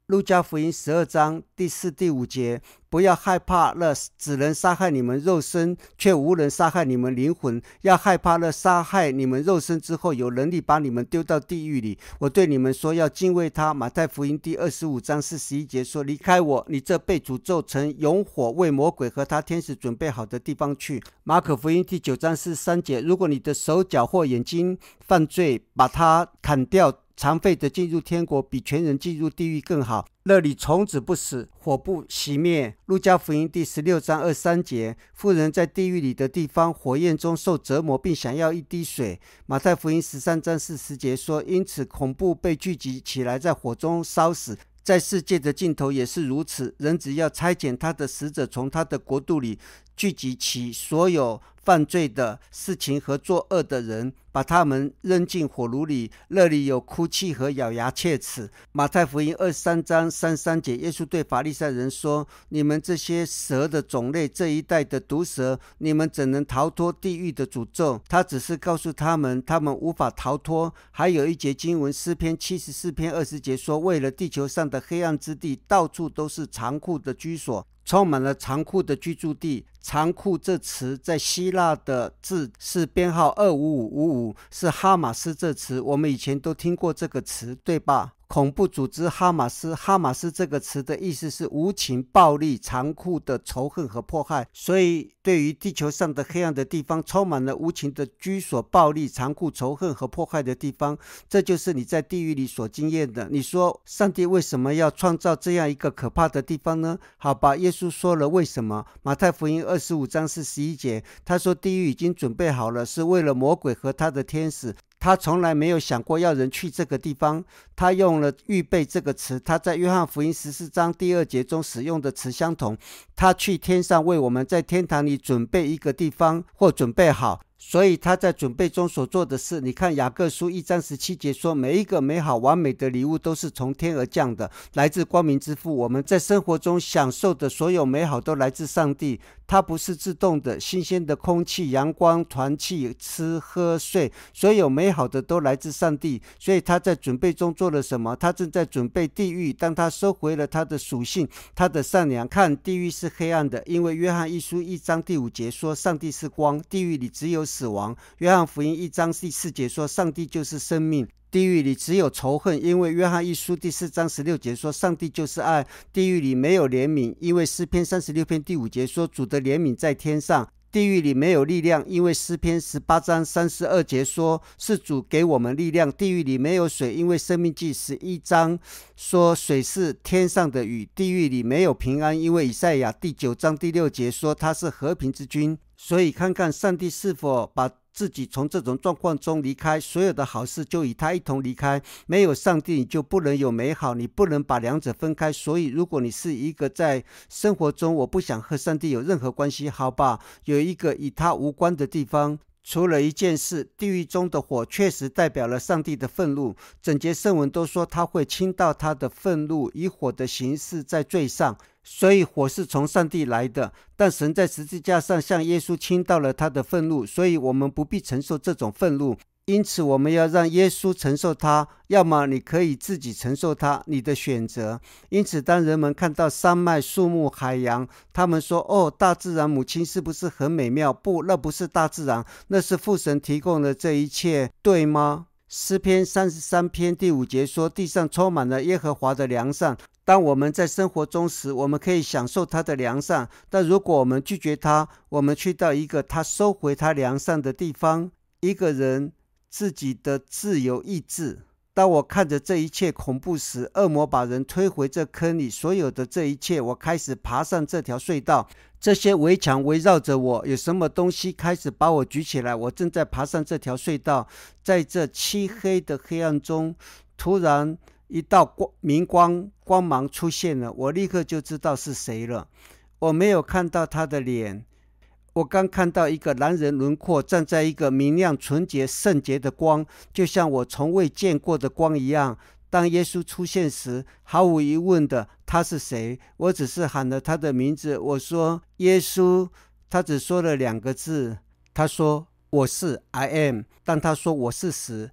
路加福音十二章第四、第五节，不要害怕那只能杀害你们肉身，却无能杀害你们灵魂，要害怕那杀害你们肉身之后，有能力把你们丢到地狱里。我对你们说，要敬畏他。马太福音第二十五章四十一节说，离开我，你这被诅咒成永火，为魔鬼和他天使准备好的地方去。马可福音第九章四十三节，如果你的手脚或眼睛犯罪，把它砍掉，残废的进入天国，比全人进入地狱更好，那里虫子不死，火不熄灭。路加福音第十六章二十三节，妇人在地狱里的地方，火焰中受折磨，并想要一滴水。马太福音十三章四十节说，因此恐怖被聚集起来，在火中烧死。在世界的尽头也是如此，人只要差遣他的使者，从他的国度里聚集起所有犯罪的事情和作恶的人，把他们扔进火炉里，那里有哭泣和咬牙切齿。马太福音二十三章三十三节，耶稣对法利赛人说，你们这些蛇的种类，这一代的毒蛇，你们怎能逃脱地狱的诅咒？他只是告诉他们，他们无法逃脱。还有一节经文，诗篇七十四篇二十节说，为了地球上的黑暗之地，到处都是残酷的居所，充满了残酷的居住地。残酷这词在希腊的字是编号二五五五五，是哈马斯这词，我们以前都听过这个词，对吧？恐怖组织哈马斯，哈马斯这个词的意思是无情、暴力、残酷的仇恨和迫害。所以对于地球上的黑暗的地方，充满了无情的居所、暴力、残酷、仇恨和迫害的地方，这就是你在地狱里所经验的。你说上帝为什么要创造这样一个可怕的地方呢？好吧，耶稣说了为什么。马太福音二十五章四十一节，他说地狱已经准备好了，是为了魔鬼和他的天使。他从来没有想过要人去这个地方，他用了预备这个词，他在约翰福音十四章第二节中使用的词相同，他去天上为我们在天堂里准备一个地方，或准备好。所以他在准备中所做的事，你看雅各书一章十七节说，每一个美好完美的礼物都是从天而降的，来自光明之父。我们在生活中享受的所有美好都来自上帝，它不是自动的。新鲜的空气、阳光、团气、吃喝睡，所有美好的都来自上帝。所以他在准备中做了什么？他正在准备地狱。当他收回了他的属性，他的善良，看地狱是黑暗的，因为约翰一书一章第五节说，上帝是光，地狱里只有死亡。约翰福音一章第四节说，上帝就是生命，地狱里只有仇恨，因为约翰一书第四章十六节说，上帝就是爱。地狱里没有怜悯，因为诗篇三十六篇第五节说，主的怜悯在天上。地狱里没有力量，因为诗篇十八章三十二节说，是主给我们力量。地狱里没有水，因为申命记十一章说，水是天上的雨。地狱里没有平安，因为以赛亚第九章第六节说，他是和平之君。所以看看上帝是否把自己从这种状况中离开，所有的好事就与他一同离开。没有上帝，你就不能有美好，你不能把两者分开。所以如果你是一个在生活中我不想和上帝有任何关系，好吧，有一个与他无关的地方，除了一件事，地狱中的火确实代表了上帝的愤怒。整节圣文都说他会倾倒他的愤怒，以火的形式在罪上，所以火是从上帝来的。但神在十字架上向耶稣倾倒了他的愤怒，所以我们不必承受这种愤怒。因此我们要让耶稣承受它，要么你可以自己承受它，你的选择。因此当人们看到山脉、树木、海洋，他们说，哦，大自然母亲是不是很美妙？不，那不是大自然，那是父神提供的这一切，对吗？诗篇三十三篇第五节说，地上充满了耶和华的良善。当我们在生活中时，我们可以享受他的良善，但如果我们拒绝他，我们去到一个他收回他良善的地方，一个人自己的自由意志。当我看着这一切恐怖时，恶魔把人推回这坑里，所有的这一切，我开始爬上这条隧道，这些围墙围绕着我，有什么东西开始把我举起来，我正在爬上这条隧道。在这漆黑的黑暗中，突然一道光明光光芒出现了，我立刻就知道是谁了。我没有看到他的脸，我刚看到一个男人轮廓站在一个明亮纯洁圣洁的光，就像我从未见过的光一样。当耶稣出现时，毫无疑问的，他是谁？我只是喊了他的名字，我说耶稣，他只说了两个字，他说我是 I am。 当他说我是时，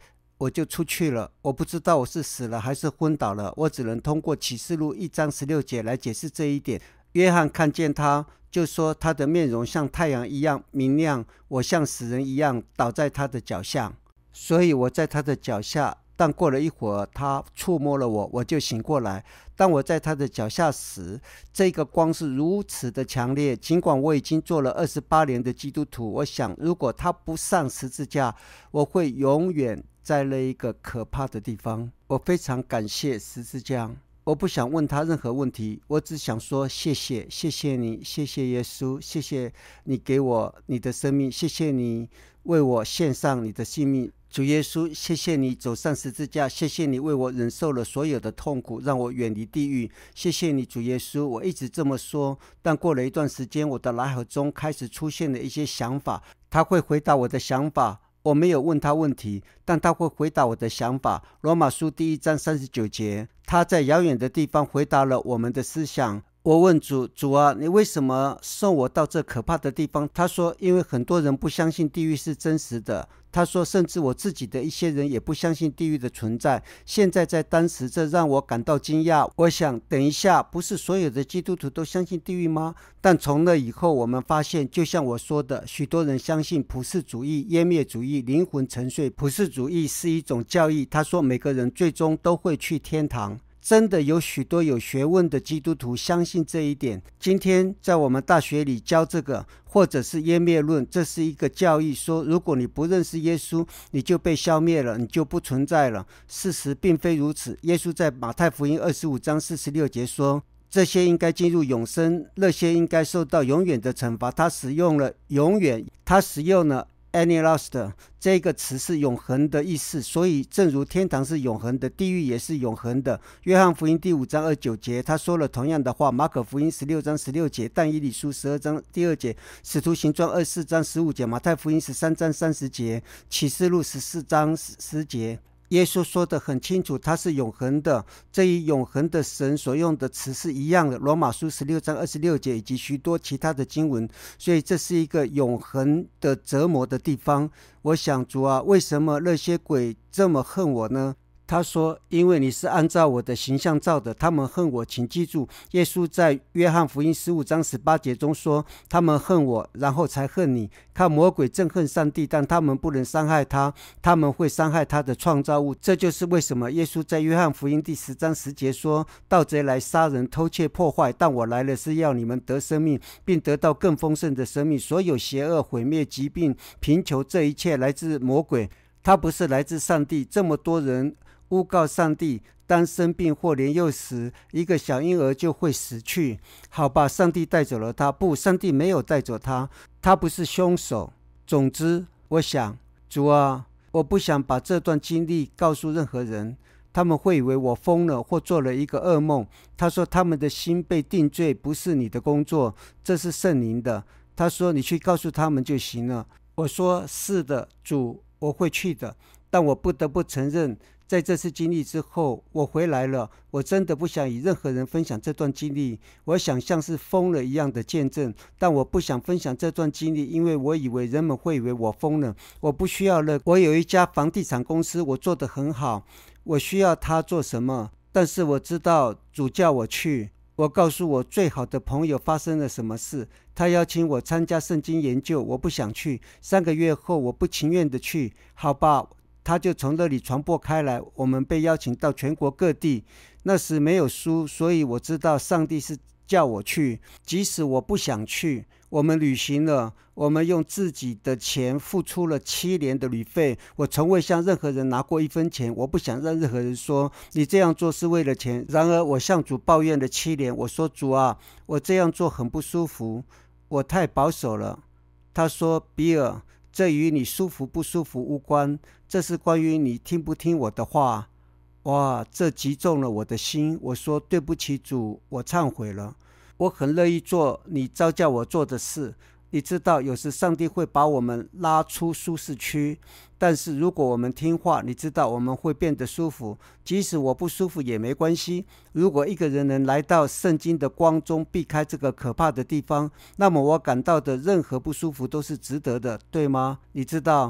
我就出去了。我不知道我是死了还是昏倒了，我只能通过启示录一章十六节来解释这一点。约翰看见他，就说他的面容像太阳一样明亮，我像死人一样倒在他的脚下，所以我在他的脚下。但过了一会儿，他触摸了我，我就醒过来。当我在他的脚下时，这个光是如此的强烈。尽管我已经做了二十八年的基督徒，我想如果他不上十字架，我会永远在那一个可怕的地方。我非常感谢十字架。我不想问他任何问题，我只想说谢谢，谢谢你，谢谢耶稣，谢谢你给我你的生命，谢谢你为我献上你的性命。主耶稣，谢谢你走上十字架，谢谢你为我忍受了所有的痛苦，让我远离地狱。谢谢你，主耶稣。我一直这么说，但过了一段时间，我的脑海中开始出现了一些想法，他会回答我的想法。我没有问他问题，但他会回答我的想法。罗马书第一章三十九节，他在遥远的地方回答了我们的思想。我问主，主啊，你为什么送我到这可怕的地方？他说，因为很多人不相信地狱是真实的。他说，甚至我自己的一些人也不相信地狱的存在。现在在当时，这让我感到惊讶。我想，等一下，不是所有的基督徒都相信地狱吗？但从那以后，我们发现，就像我说的，许多人相信普世主义、湮灭主义、灵魂沉睡。普世主义是一种教义，他说每个人最终都会去天堂。真的有许多有学问的基督徒相信这一点。今天在我们大学里教这个，或者是湮灭论，这是一个教义，说如果你不认识耶稣，你就被消灭了，你就不存在了。事实并非如此。耶稣在马太福音二十五章四十六节说，这些应该进入永生，那些应该受到永远的惩罚。他使用了永远，他使用了Everlasting 这个词是永恒的意思，所以正如天堂是永恒的，地狱也是永恒的。约翰福音第五章二九节，他说了同样的话。马可福音十六章十六节，但以理书十二章第二节，使徒行传二十四章十五节，马太福音十三章三十节，启示录十四章十节。耶稣说得很清楚，他是永恒的。这与永恒的神所用的词是一样的，罗马书十六章二十六节以及许多其他的经文。所以这是一个永恒的折磨的地方。我想，主啊，为什么那些鬼这么恨我呢？他说，因为你是按照我的形象造的，他们恨我。请记住，耶稣在约翰福音十五章十八节中说，他们恨我，然后才恨你。看，魔鬼憎恨上帝，但他们不能伤害他，他们会伤害他的创造物。这就是为什么耶稣在约翰福音第十章十节说，盗贼来杀人、偷窃、破坏，但我来了是要你们得生命，并得到更丰盛的生命。所有邪恶、毁灭、疾病、贫穷，这一切来自魔鬼，他不是来自上帝。这么多人诬告上帝，当生病或年幼时，一个小婴儿就会死去。好吧，上帝带走了他。不，上帝没有带走他，他不是凶手。总之，我想，主啊，我不想把这段经历告诉任何人，他们会以为我疯了或做了一个噩梦。他说他们的心被定罪，不是你的工作，这是圣灵的。他说你去告诉他们就行了。我说是的，主，我会去的。但我不得不承认，在这次经历之后，我回来了。我真的不想与任何人分享这段经历，我想像是疯了一样的见证，但我不想分享这段经历，因为我以为人们会以为我疯了。我不需要了。我有一家房地产公司，我做得很好。我需要他做什么？但是我知道主叫我去。我告诉我最好的朋友发生了什么事，他邀请我参加圣经研究，我不想去。三个月后，我不情愿的去。好吧，他就从那里传播开来，我们被邀请到全国各地。那时没有书，所以我知道上帝是叫我去，即使我不想去。我们旅行了，我们用自己的钱付出了七年的旅费。我从未向任何人拿过一分钱，我不想让任何人说你这样做是为了钱。然而我向主抱怨了七年，我说主啊，我这样做很不舒服，我太保守了。他说，比尔，这与你舒服不舒服无关，这是关于你听不听我的话。哇，这击中了我的心。我说对不起主，我忏悔了。我很乐意做你召叫我做的事。你知道，有时上帝会把我们拉出舒适区，但是如果我们听话，你知道我们会变得舒服。即使我不舒服也没关系。如果一个人能来到圣经的光中，避开这个可怕的地方，那么我感到的任何不舒服都是值得的，对吗？你知道，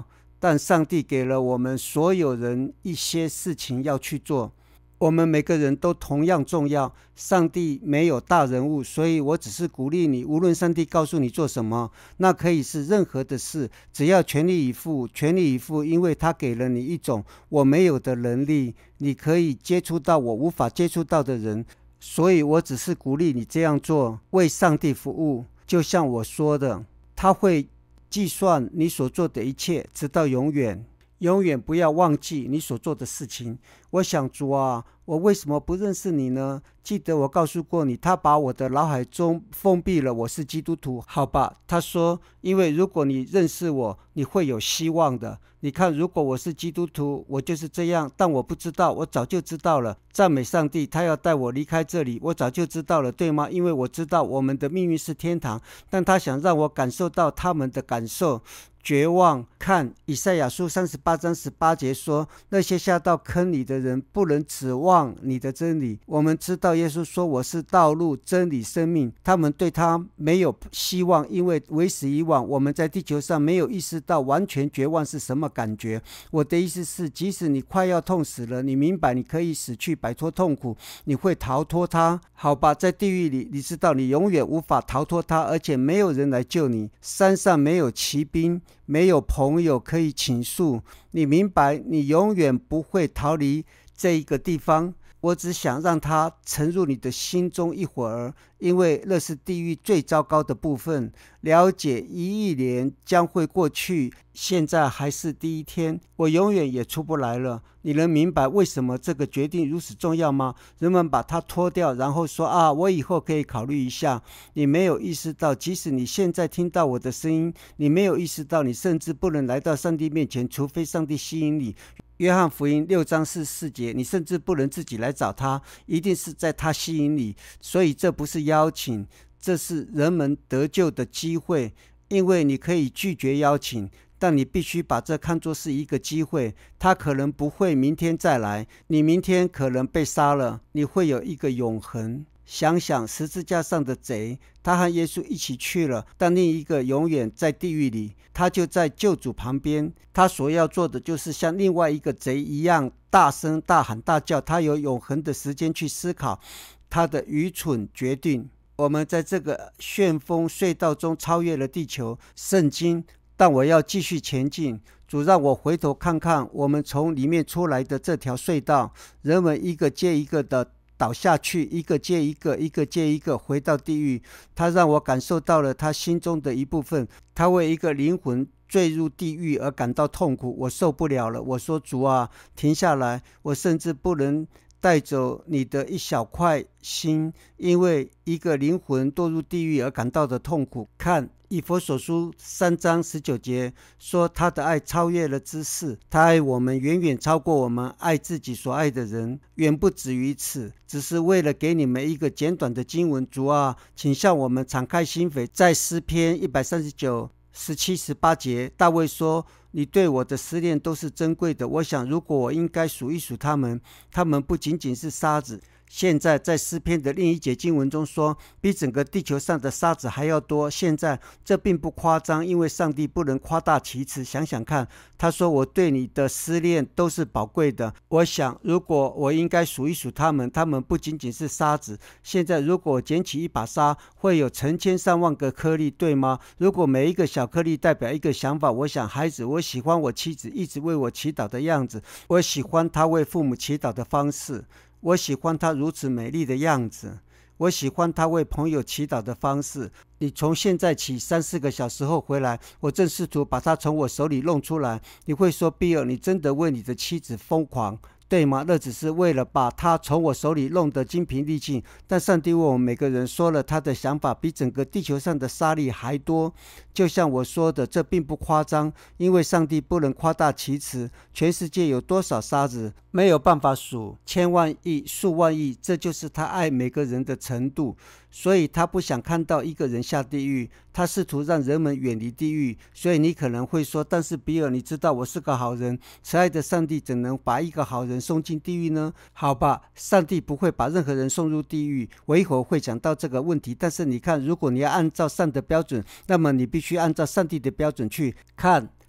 但上帝给了我们所有人一些事情要去做。我们每个人都同样重要，上帝没有大人物，所以我只是鼓励你，无论上帝告诉你做什么，那可以是任何的事，只要全力以赴，全力以赴，因为他给了你一种我没有的能力，你可以接触到我无法接触到的人，所以我只是鼓励你这样做，为上帝服务。就像我说的，他会计算你所做的一切，直到永远。永远不要忘记你所做的事情。我想，主啊，我为什么不认识你呢？记得我告诉过你，他把我的脑海中封闭了我是基督徒，好吧？他说，因为如果你认识我，你会有希望的。你看，如果我是基督徒，我就是这样，但我不知道，我早就知道了。赞美上帝，他要带我离开这里，我早就知道了，对吗？因为我知道我们的命运是天堂，但他想让我感受到他们的感受。绝望。看以赛亚书三十八章十八节说，那些下到坑里的人不能指望你的真理。我们知道耶稣说我是道路真理生命，他们对他没有希望，因为为时已晚。我们在地球上没有意识到完全绝望是什么感觉。我的意思是，即使你快要痛死了，你明白你可以死去摆脱痛苦，你会逃脱它，好吧？在地狱里，你知道你永远无法逃脱它，而且没有人来救你。山上没有骑兵，没有朋友可以倾诉，你明白你永远不会逃离这一个地方。我只想让它沉入你的心中一会儿，因为那是地狱最糟糕的部分。了解一亿年将会过去，现在还是第一天，我永远也出不来了。你能明白为什么这个决定如此重要吗？人们把它脱掉，然后说啊，我以后可以考虑一下。你没有意识到，即使你现在听到我的声音，你没有意识到，你甚至不能来到上帝面前，除非上帝吸引你。约翰福音六章四十四节，你甚至不能自己来找他，一定是在他吸引你。所以这不是邀请，这是人们得救的机会。因为你可以拒绝邀请，但你必须把这看作是一个机会。他可能不会明天再来，你明天可能被杀了，你会有一个永恒。想想十字架上的贼，他和耶稣一起去了，但另一个永远在地狱里。他就在救主旁边，他所要做的就是像另外一个贼一样大声大喊大叫。他有永恒的时间去思考他的愚蠢决定。我们在这个旋风隧道中超越了地球圣经，但我要继续前进。主让我回头看看我们从里面出来的这条隧道，人们一个接一个的倒下去，一个接一个，一个接一个回到地狱。他让我感受到了他心中的一部分，他为一个灵魂坠入地狱而感到痛苦。我受不了了，我说主啊，停下来，我甚至不能带走你的一小块心，因为一个灵魂堕入地狱而感到的痛苦。看以弗所书三章十九节说，他的爱超越了知识，他爱我们远远超过我们爱自己所爱的人，远不止于此。只是为了给你们一个简短的经文，主啊，请向我们敞开心扉。在诗篇一百三十九十七、十八节，大卫说，你对我的思念都是珍贵的。我想，如果我应该数一数他们，他们不仅仅是沙子。现在在诗篇的另一节经文中说，比整个地球上的沙子还要多。现在这并不夸张，因为上帝不能夸大其词。想想看，他说我对你的思念都是宝贵的。我想，如果我应该数一数他们，他们不仅仅是沙子。现在如果我捡起一把沙，会有成千上万个颗粒，对吗？如果每一个小颗粒代表一个想法，我想，孩子，我喜欢我妻子一直为我祈祷的样子，我喜欢她为父母祈祷的方式，我喜欢她如此美丽的样子，我喜欢她为朋友祈祷的方式。你从现在起三四个小时后回来，我正试图把她从我手里弄出来。你会说，比尔，你真的为你的妻子疯狂，对吗？那只是为了把她从我手里弄得精疲力尽。但上帝为我们每个人说了他的想法，比整个地球上的沙粒还多。就像我说的，这并不夸张，因为上帝不能夸大其词。全世界有多少沙子，没有办法数，千万亿、数万亿，这就是他爱每个人的程度。所以他不想看到一个人下地狱，他试图让人们远离地狱。所以你可能会说，但是比尔，你知道我是个好人，慈爱的上帝怎能把一个好人送进地狱呢？好吧，上帝不会把任何人送入地狱，我一会儿会讲到这个问题。但是你看，如果你要按照善的标准，那么你必须按照上帝的标准去看。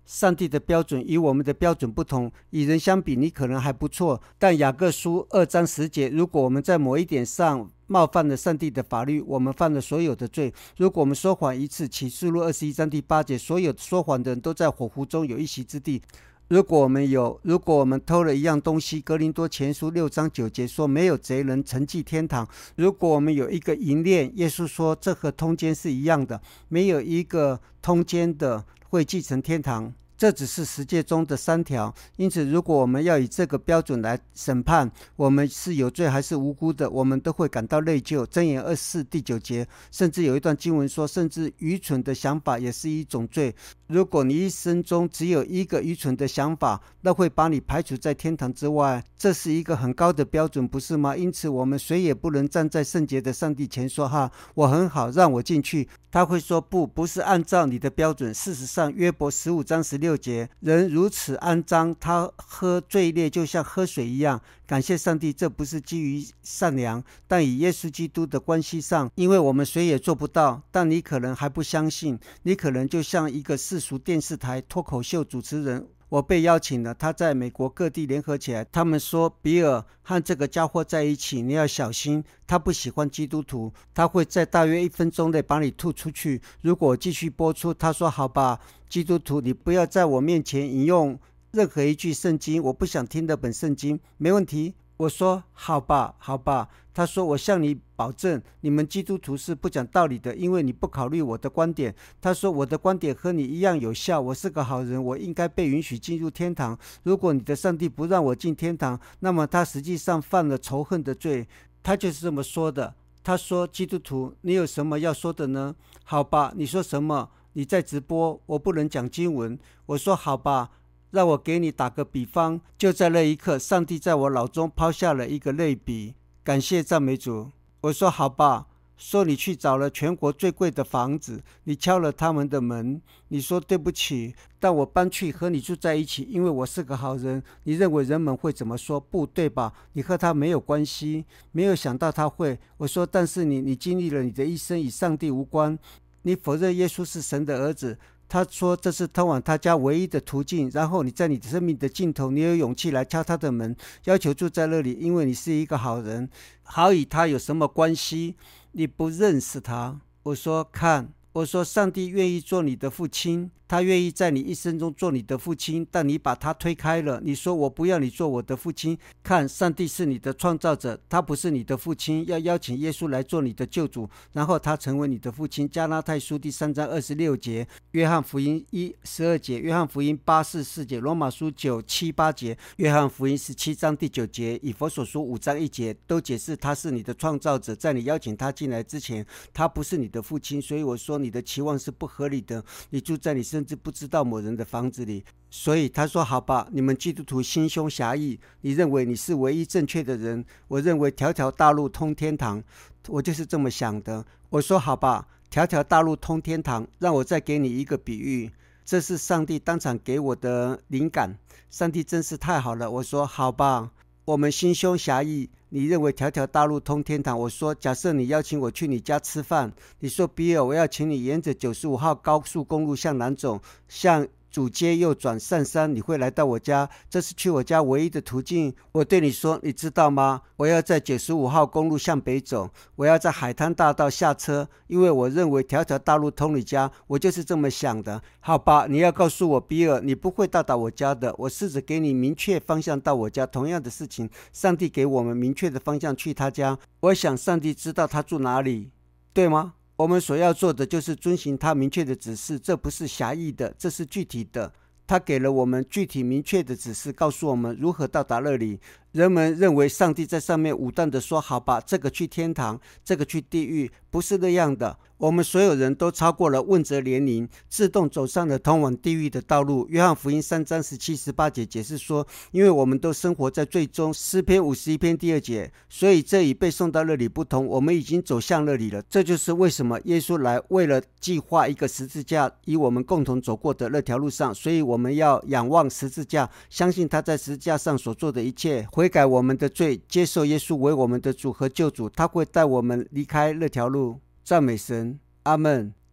上帝的标准与我们的标准不同，与人相比你可能还不错，但雅各书二章十节，如果我们在某一点上冒犯了上帝的法律，我们犯了所有的罪。如果我们说谎一次，启示录二十一章第八节，所有说谎的人都在火湖中有一席之地。如果我们有，如果我们偷了一样东西，哥林多前书六章九节说没有贼人承继天堂。如果我们有一个淫恋，耶稣说这和通奸是一样的，没有一个通奸的会继承天堂。这只是十诫中的三条，因此如果我们要以这个标准来审判我们是有罪还是无辜的，我们都会感到内疚。箴言二十四第九节，甚至有一段经文说，甚至愚蠢的想法也是一种罪。如果你一生中只有一个愚蠢的想法，那会把你排除在天堂之外，这是一个很高的标准，不是吗？因此我们谁也不能站在圣洁的上帝前说哈，我很好，让我进去。他会说不，不是按照你的标准。事实上，约伯十五章十六节，人如此肮脏，他喝罪孽就像喝水一样。感谢上帝，这不是基于善良，但以耶稣基督的关系上，因为我们谁也做不到。但你可能还不相信，你可能就像一个世俗电视台脱口秀主持人，我被邀请了，他在美国各地联合起来，他们说比尔和这个家伙在一起，你要小心，他不喜欢基督徒，他会在大约一分钟内把你吐出去。如果我继续播出，他说好吧，基督徒，你不要在我面前引用任何一句圣经，我不想听那本圣经。没问题，我说好吧好吧。他说我向你保证，你们基督徒是不讲道理的，因为你不考虑我的观点。他说我的观点和你一样有效，我是个好人，我应该被允许进入天堂。如果你的上帝不让我进天堂，那么他实际上犯了仇恨的罪。他就是这么说的。他说基督徒，你有什么要说的呢？好吧，你说什么？你在直播，我不能讲经文。我说好吧，让我给你打个比方。就在那一刻，上帝在我脑中抛下了一个类比。感谢赞美主。我说好吧，说你去找了全国最贵的房子，你敲了他们的门，你说对不起，但我搬去和你住在一起，因为我是个好人。你认为人们会怎么说？不对吧？你和他没有关系，没有想到他会。我说但是你你经历了你的一生与上帝无关，你否认耶稣是神的儿子。他说这是通往他家唯一的途径，然后你在你的生命的尽头，你有勇气来敲他的门，要求住在那里，因为你是一个好人。好，与他有什么关系？你不认识他。我说看，我说上帝愿意做你的父亲，他愿意在你一生中做你的父亲，但你把他推开了。你说我不要你做我的父亲。看，上帝是你的创造者，他不是你的父亲。要邀请耶稣来做你的救主，然后他成为你的父亲。加拉太书第三章二十六节，约翰福音一十二节，约翰福音八四四节，罗马书九七八节，约翰福音十七章第九节，以弗所书五章一节，都解释他是你的创造者。在你邀请他进来之前，他不是你的父亲。所以我说你的期望是不合理的，你住在你甚至不知道某人的房子里。所以他说好吧，你们基督徒心胸狭义，你认为你是唯一正确的人，我认为条条大路通天堂。我就是这么想的。我说好吧，条条大路通天堂，让我再给你一个比喻，这是上帝当场给我的灵感，上帝真是太好了。我说好吧，我们心胸狭义，你认为条条大路通天堂。我说假设你邀请我去你家吃饭，你说比尔，我要请你沿着九十五号高速公路向南走，向主街右转上山，你会来到我家，这是去我家唯一的途径。我对你说，你知道吗？我要在九十五号公路向北走，我要在海滩大道下车，因为我认为条条大路通你家。我就是这么想的。好吧，你要告诉我比尔，你不会到达我家的。我试着给你明确方向到我家。同样的事情，上帝给我们明确的方向去他家。我想上帝知道他住哪里，对吗？我们所要做的就是遵循他明确的指示，这不是狭义的，这是具体的。他给了我们具体明确的指示，告诉我们如何到达那里。人们认为上帝在上面武断地说好吧，这个去天堂，这个去地狱，不是那样的。我们所有人都超过了问责年龄，自动走上了通往地狱的道路。约翰福音三章十七十八节解释说，因为我们都生活在最终。诗篇五十一篇第二节，所以这与被送到那里不同，我们已经走向那里了。这就是为什么耶稣来，为了计划一个十字架，与我们共同走过的那条路上。所以我们要仰望十字架，相信他在十字架上所做的一切，悔改我们的罪，接受耶稣为我们的主和救主，他会带我们离开那条路。赞美神，阿们。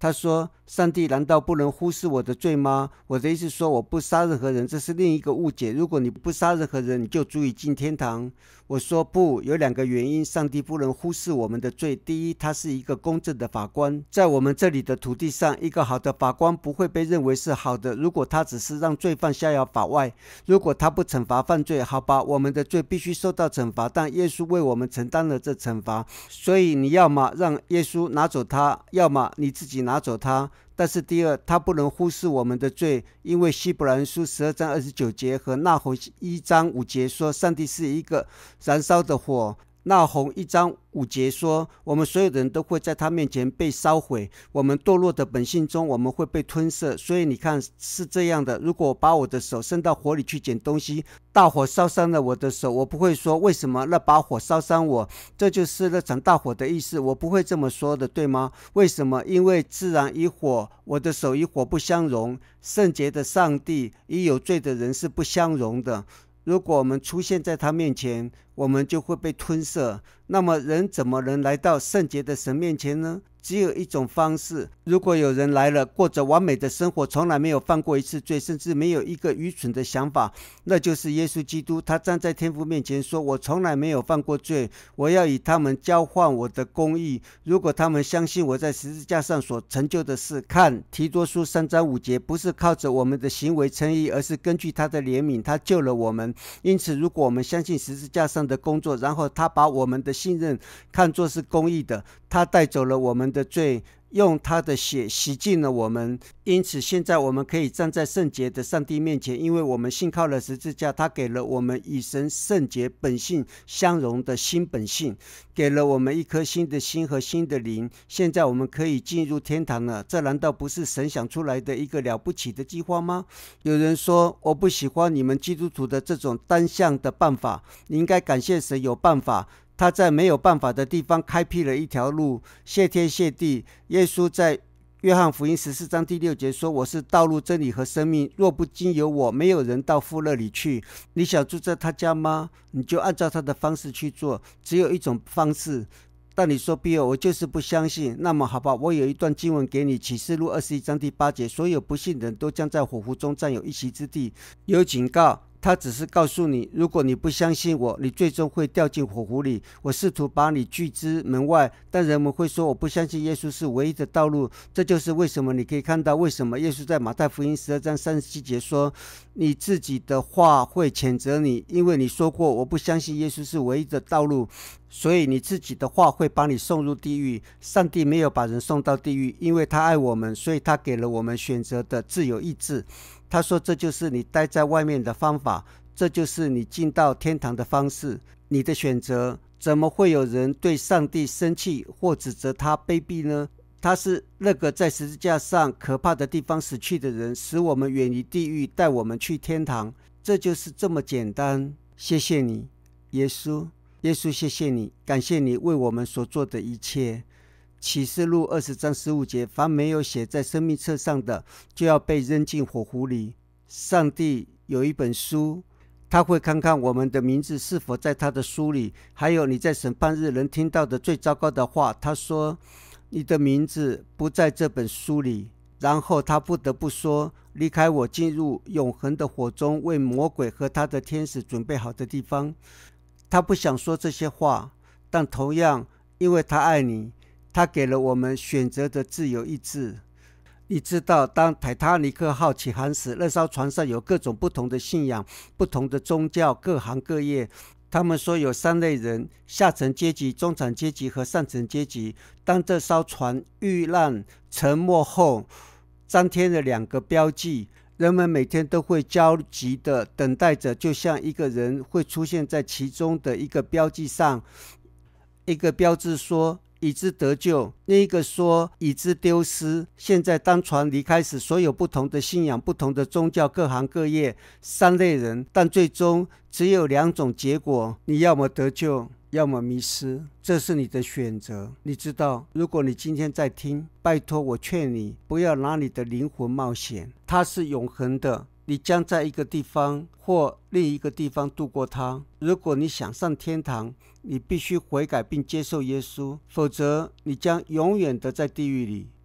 他说，上帝难道不能忽视我的罪吗？我的意思说，我不杀任何人，这是另一个误解。如果你不杀任何人，你就足以进天堂。我说不，有两个原因，上帝不能忽视我们的罪。第一，他是一个公正的法官，在我们这里的土地上，一个好的法官不会被认为是好的，如果他只是让罪犯逍遥法外，如果他不惩罚犯罪，好吧，我们的罪必须受到惩罚，但耶稣为我们承担了这惩罚，所以你要么让耶稣拿走他，要么你自己拿走他。但是第二，他不能忽视我们的罪，因为希伯来书十二章二十九节和那鸿一章五节说，上帝是一个燃烧的火。那鸿一章五节说，我们所有的人都会在他面前被烧毁，我们堕落的本性中我们会被吞噬。所以你看是这样的，如果我把我的手伸到火里去捡东西，大火烧伤了我的手，我不会说为什么那把火烧伤我，这就是那场大火的意思，我不会这么说的，对吗？为什么？因为自然与火，我的手与火不相容，圣洁的上帝与有罪的人是不相容的。如果我们出现在他面前，我们就会被吞噬。那么人怎么能来到圣洁的神面前呢？只有一种方式，如果有人来了，过着完美的生活，从来没有犯过一次罪，甚至没有一个愚蠢的想法，那就是耶稣基督。他站在天父面前说，我从来没有犯过罪，我要与他们交换我的公义。如果他们相信我在十字架上所成就的事，看提多书三章五节，不是靠着我们的行为称义，而是根据他的怜悯，他救了我们。因此如果我们相信十字架上的工作，然后他把我们的信任看作是公义的，他带走了我们的罪，用他的血洗净了我们。因此现在我们可以站在圣洁的上帝面前，因为我们信靠了十字架，他给了我们与神圣洁本性相容的新本性，给了我们一颗新的心和新的灵。现在我们可以进入天堂了，这难道不是神想出来的一个了不起的计划吗？有人说，我不喜欢你们基督徒的这种单向的办法，你应该感谢神有办法，他在没有办法的地方开辟了一条路。谢天谢地，耶稣在约翰福音十四章第六节说，我是道路真理和生命，若不经由我，没有人到父那里去。你想住在他家吗？你就按照他的方式去做，只有一种方式。但你说比尔，我就是不相信。那么好吧，我有一段经文给你，启示录二十一章第八节，所有不信的人都将在火湖中占有一席之地。有警告，他只是告诉你，如果你不相信我，你最终会掉进火湖里。我试图把你拒之门外，但人们会说我不相信耶稣是唯一的道路。这就是为什么你可以看到为什么耶稣在马太福音十二章三十七节说，你自己的话会谴责你，因为你说过我不相信耶稣是唯一的道路，所以你自己的话会把你送入地狱。上帝没有把人送到地狱，因为他爱我们，所以他给了我们选择的自由意志。他说，这就是你待在外面的方法，这就是你进到天堂的方式，你的选择。怎么会有人对上帝生气或指责他卑鄙呢？他是那个在十字架上可怕的地方死去的人，使我们远离地狱，带我们去天堂。这就是这么简单。谢谢你，耶稣。耶稣，谢谢你，感谢你为我们所做的一切。启示录二十章十五节，凡没有写在生命册上的，就要被扔进火湖里。上帝有一本书，他会看看我们的名字是否在他的书里。还有你在审判日能听到的最糟糕的话，他说你的名字不在这本书里。然后他不得不说，离开我，进入永恒的火中，为魔鬼和他的天使准备好的地方。他不想说这些话，但同样因为他爱你，他给了我们选择的自由意志。你知道，当泰塔尼克号起航时，那艘船上有各种不同的信仰，不同的宗教，各行各业。他们说有三类人：下层阶级、中产阶级和上层阶级。当这艘船遇难沉没后，张贴了两个标记，人们每天都会焦急地等待着，就像一个人会出现在其中的一个标记上。一个标志说已知得救，另一个说已知丢失。现在当船离开时，所有不同的信仰、不同的宗教、各行各业，三类人，但最终只有两种结果：你要么得救，要么迷失。这是你的选择。你知道，如果你今天在听，拜托我劝你不要拿你的灵魂冒险，它是永恒的，你将在一个地方或另一个地方度过它。如果你想上天堂，你必须悔改并接受耶稣，否则你将永远的在地狱里。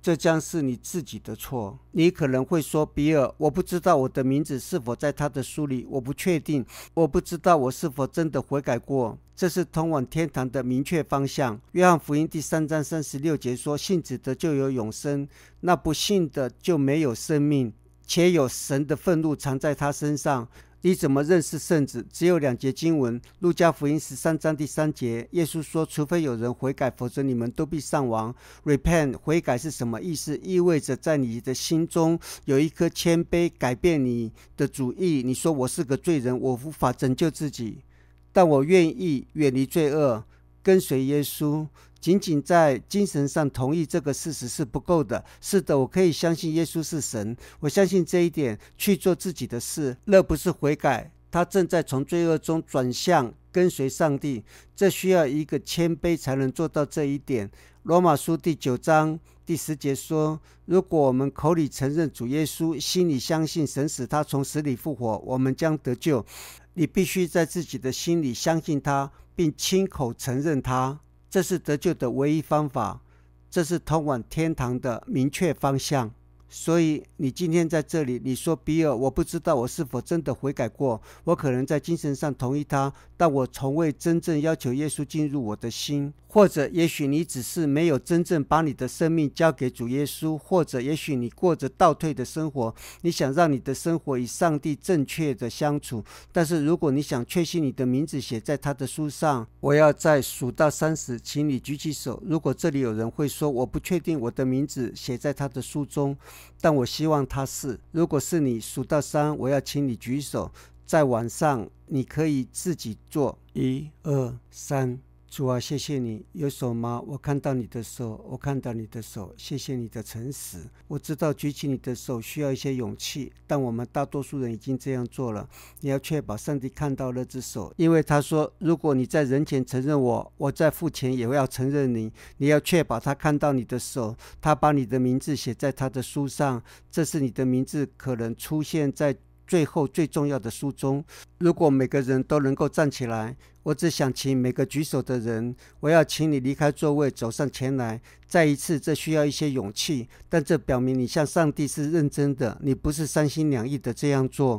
这将是你自己的错。你可能会说，比尔，我不知道我的名字是否在他的书里，我不确定，我不知道我是否真的悔改过。这是通往天堂的明确方向。约翰福音第三章三十六节说，信子的就有永生，那不信的就没有生命，且有神的愤怒藏在他身上。你怎么认识圣子？只有两节经文，路加福音十三章第三节，耶稣说，除非有人悔改，否则你们都必丧亡。 Repent 悔改是什么意思？意味着在你的心中有一颗谦卑，改变你的主意。你说，我是个罪人，我无法拯救自己，但我愿意远离罪恶，跟随耶稣。仅仅在精神上同意这个事实是不够的。是的，我可以相信耶稣是神，我相信这一点，去做自己的事，那不是悔改，他正在从罪恶中转向跟随上帝。这需要一个谦卑才能做到这一点。罗马书第九章第十节说，如果我们口里承认主耶稣，心里相信神使他从死里复活，我们将得救。你必须在自己的心里相信他，并亲口承认他，这是得救的唯一方法，这是通往天堂的明确方向。所以你今天在这里，你说，比尔，我不知道我是否真的悔改过，我可能在精神上同意他，但我从未真正要求耶稣进入我的心。或者也许你只是没有真正把你的生命交给主耶稣，或者也许你过着倒退的生活，你想让你的生活与上帝正确的相处。但是如果你想确信你的名字写在他的书上，我要再数到三十，请你举起手。如果这里有人会说，我不确定我的名字写在他的书中，但我希望他是。如果是你，数到三，我要请你举手。在晚上你可以自己做，一二三。主啊，谢谢你。有手吗？我看到你的手，我看到你的手。谢谢你的诚实。我知道举起你的手需要一些勇气，但我们大多数人已经这样做了。你要确保上帝看到那只手，因为他说，如果你在人前承认我，我在父前也要承认你。你要确保他看到你的手，他把你的名字写在他的书上，这是你的名字可能出现在最后最重要的书中。如果每个人都能够站起来，我只想请每个举手的人，我要请你离开座位，走上前来。再一次，这需要一些勇气，但这表明你向上帝是认真的，你不是三心两意的这样做。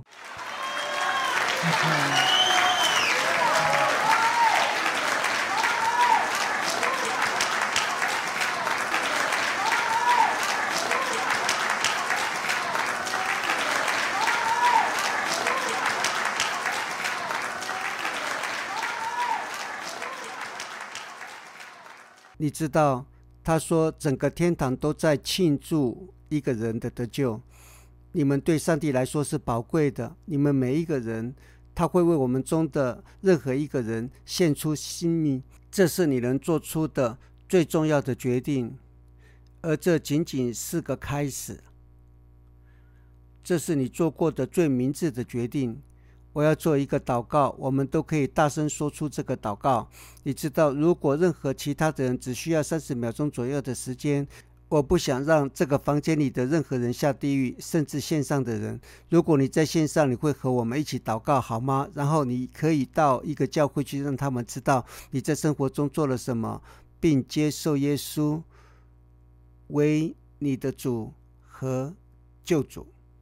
你知道，他说整个天堂都在庆祝一个人的得救。你们对上帝来说是宝贵的，你们每一个人，他会为我们中的任何一个人献出性命，这是你能做出的最重要的决定，而这仅仅是个开始。这是你做过的最明智的决定。我要做一个祷告，我们都可以大声说出这个祷告。你知道，如果任何其他的人只需要三十秒钟左右的时间，我不想让这个房间里的任何人下地狱，甚至线上的人。如果你在线上，你会和我们一起祷告好吗？然后你可以到一个教会去，让他们知道你在生活中做了什么，并接受耶稣为你的主和救主。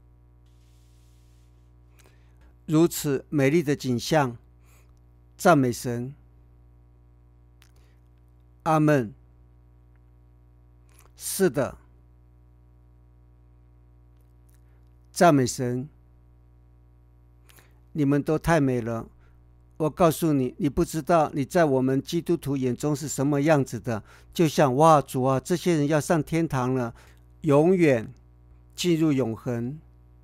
如此美丽的景象，赞美神。阿们。是的，赞美神。你们都太美了。我告诉你，你不知道你在我们基督徒眼中是什么样子的。就像，哇，主啊，这些人要上天堂了，永远进入永恒。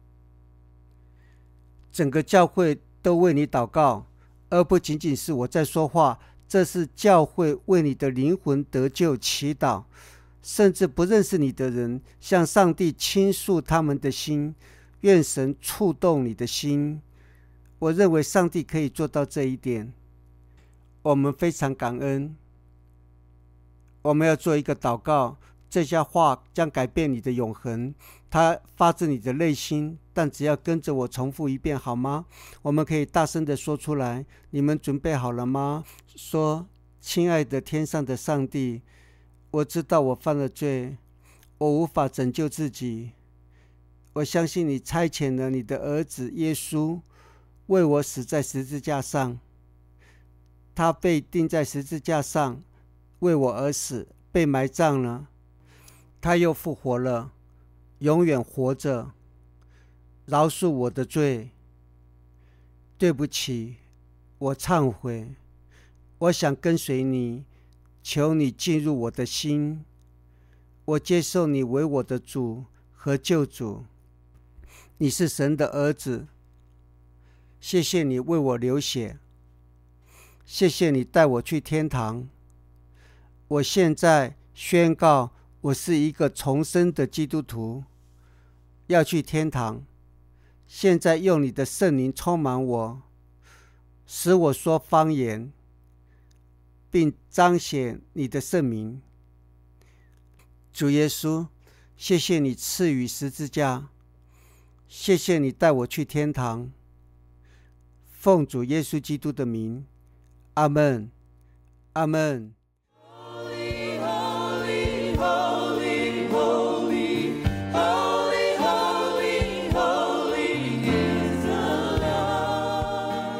整个教会都为你祷告，而不仅仅是我在说话，这是教会为你的灵魂得救祈祷。甚至不认识你的人向上帝倾诉他们的心，愿神触动你的心。我认为上帝可以做到这一点，我们非常感恩。我们要做一个祷告，这些话将改变你的永恒，它发自你的内心，但只要跟着我重复一遍好吗？我们可以大声的说出来。你们准备好了吗？说，亲爱的天上的上帝，我知道我犯了罪， 我无法拯救自己。我相信你差遣了你的儿子耶稣为我死在十字架上，他被钉在十字架上为我而死，被埋葬了，他又复活了，永远活着，饶恕我的罪。对不起，我忏悔，我想跟随你，求你进入我的心，我接受你为我的主和救主。你是神的儿子，谢谢你为我流血，谢谢你带我去天堂。我现在宣告，我是一个重生的基督徒，要去天堂。现在用你的圣灵充满我，使我说方言，并彰显你的圣名。主耶稣，谢谢你赐予十字架，谢谢你带我去天堂。奉主耶稣基督的名，阿们，阿们。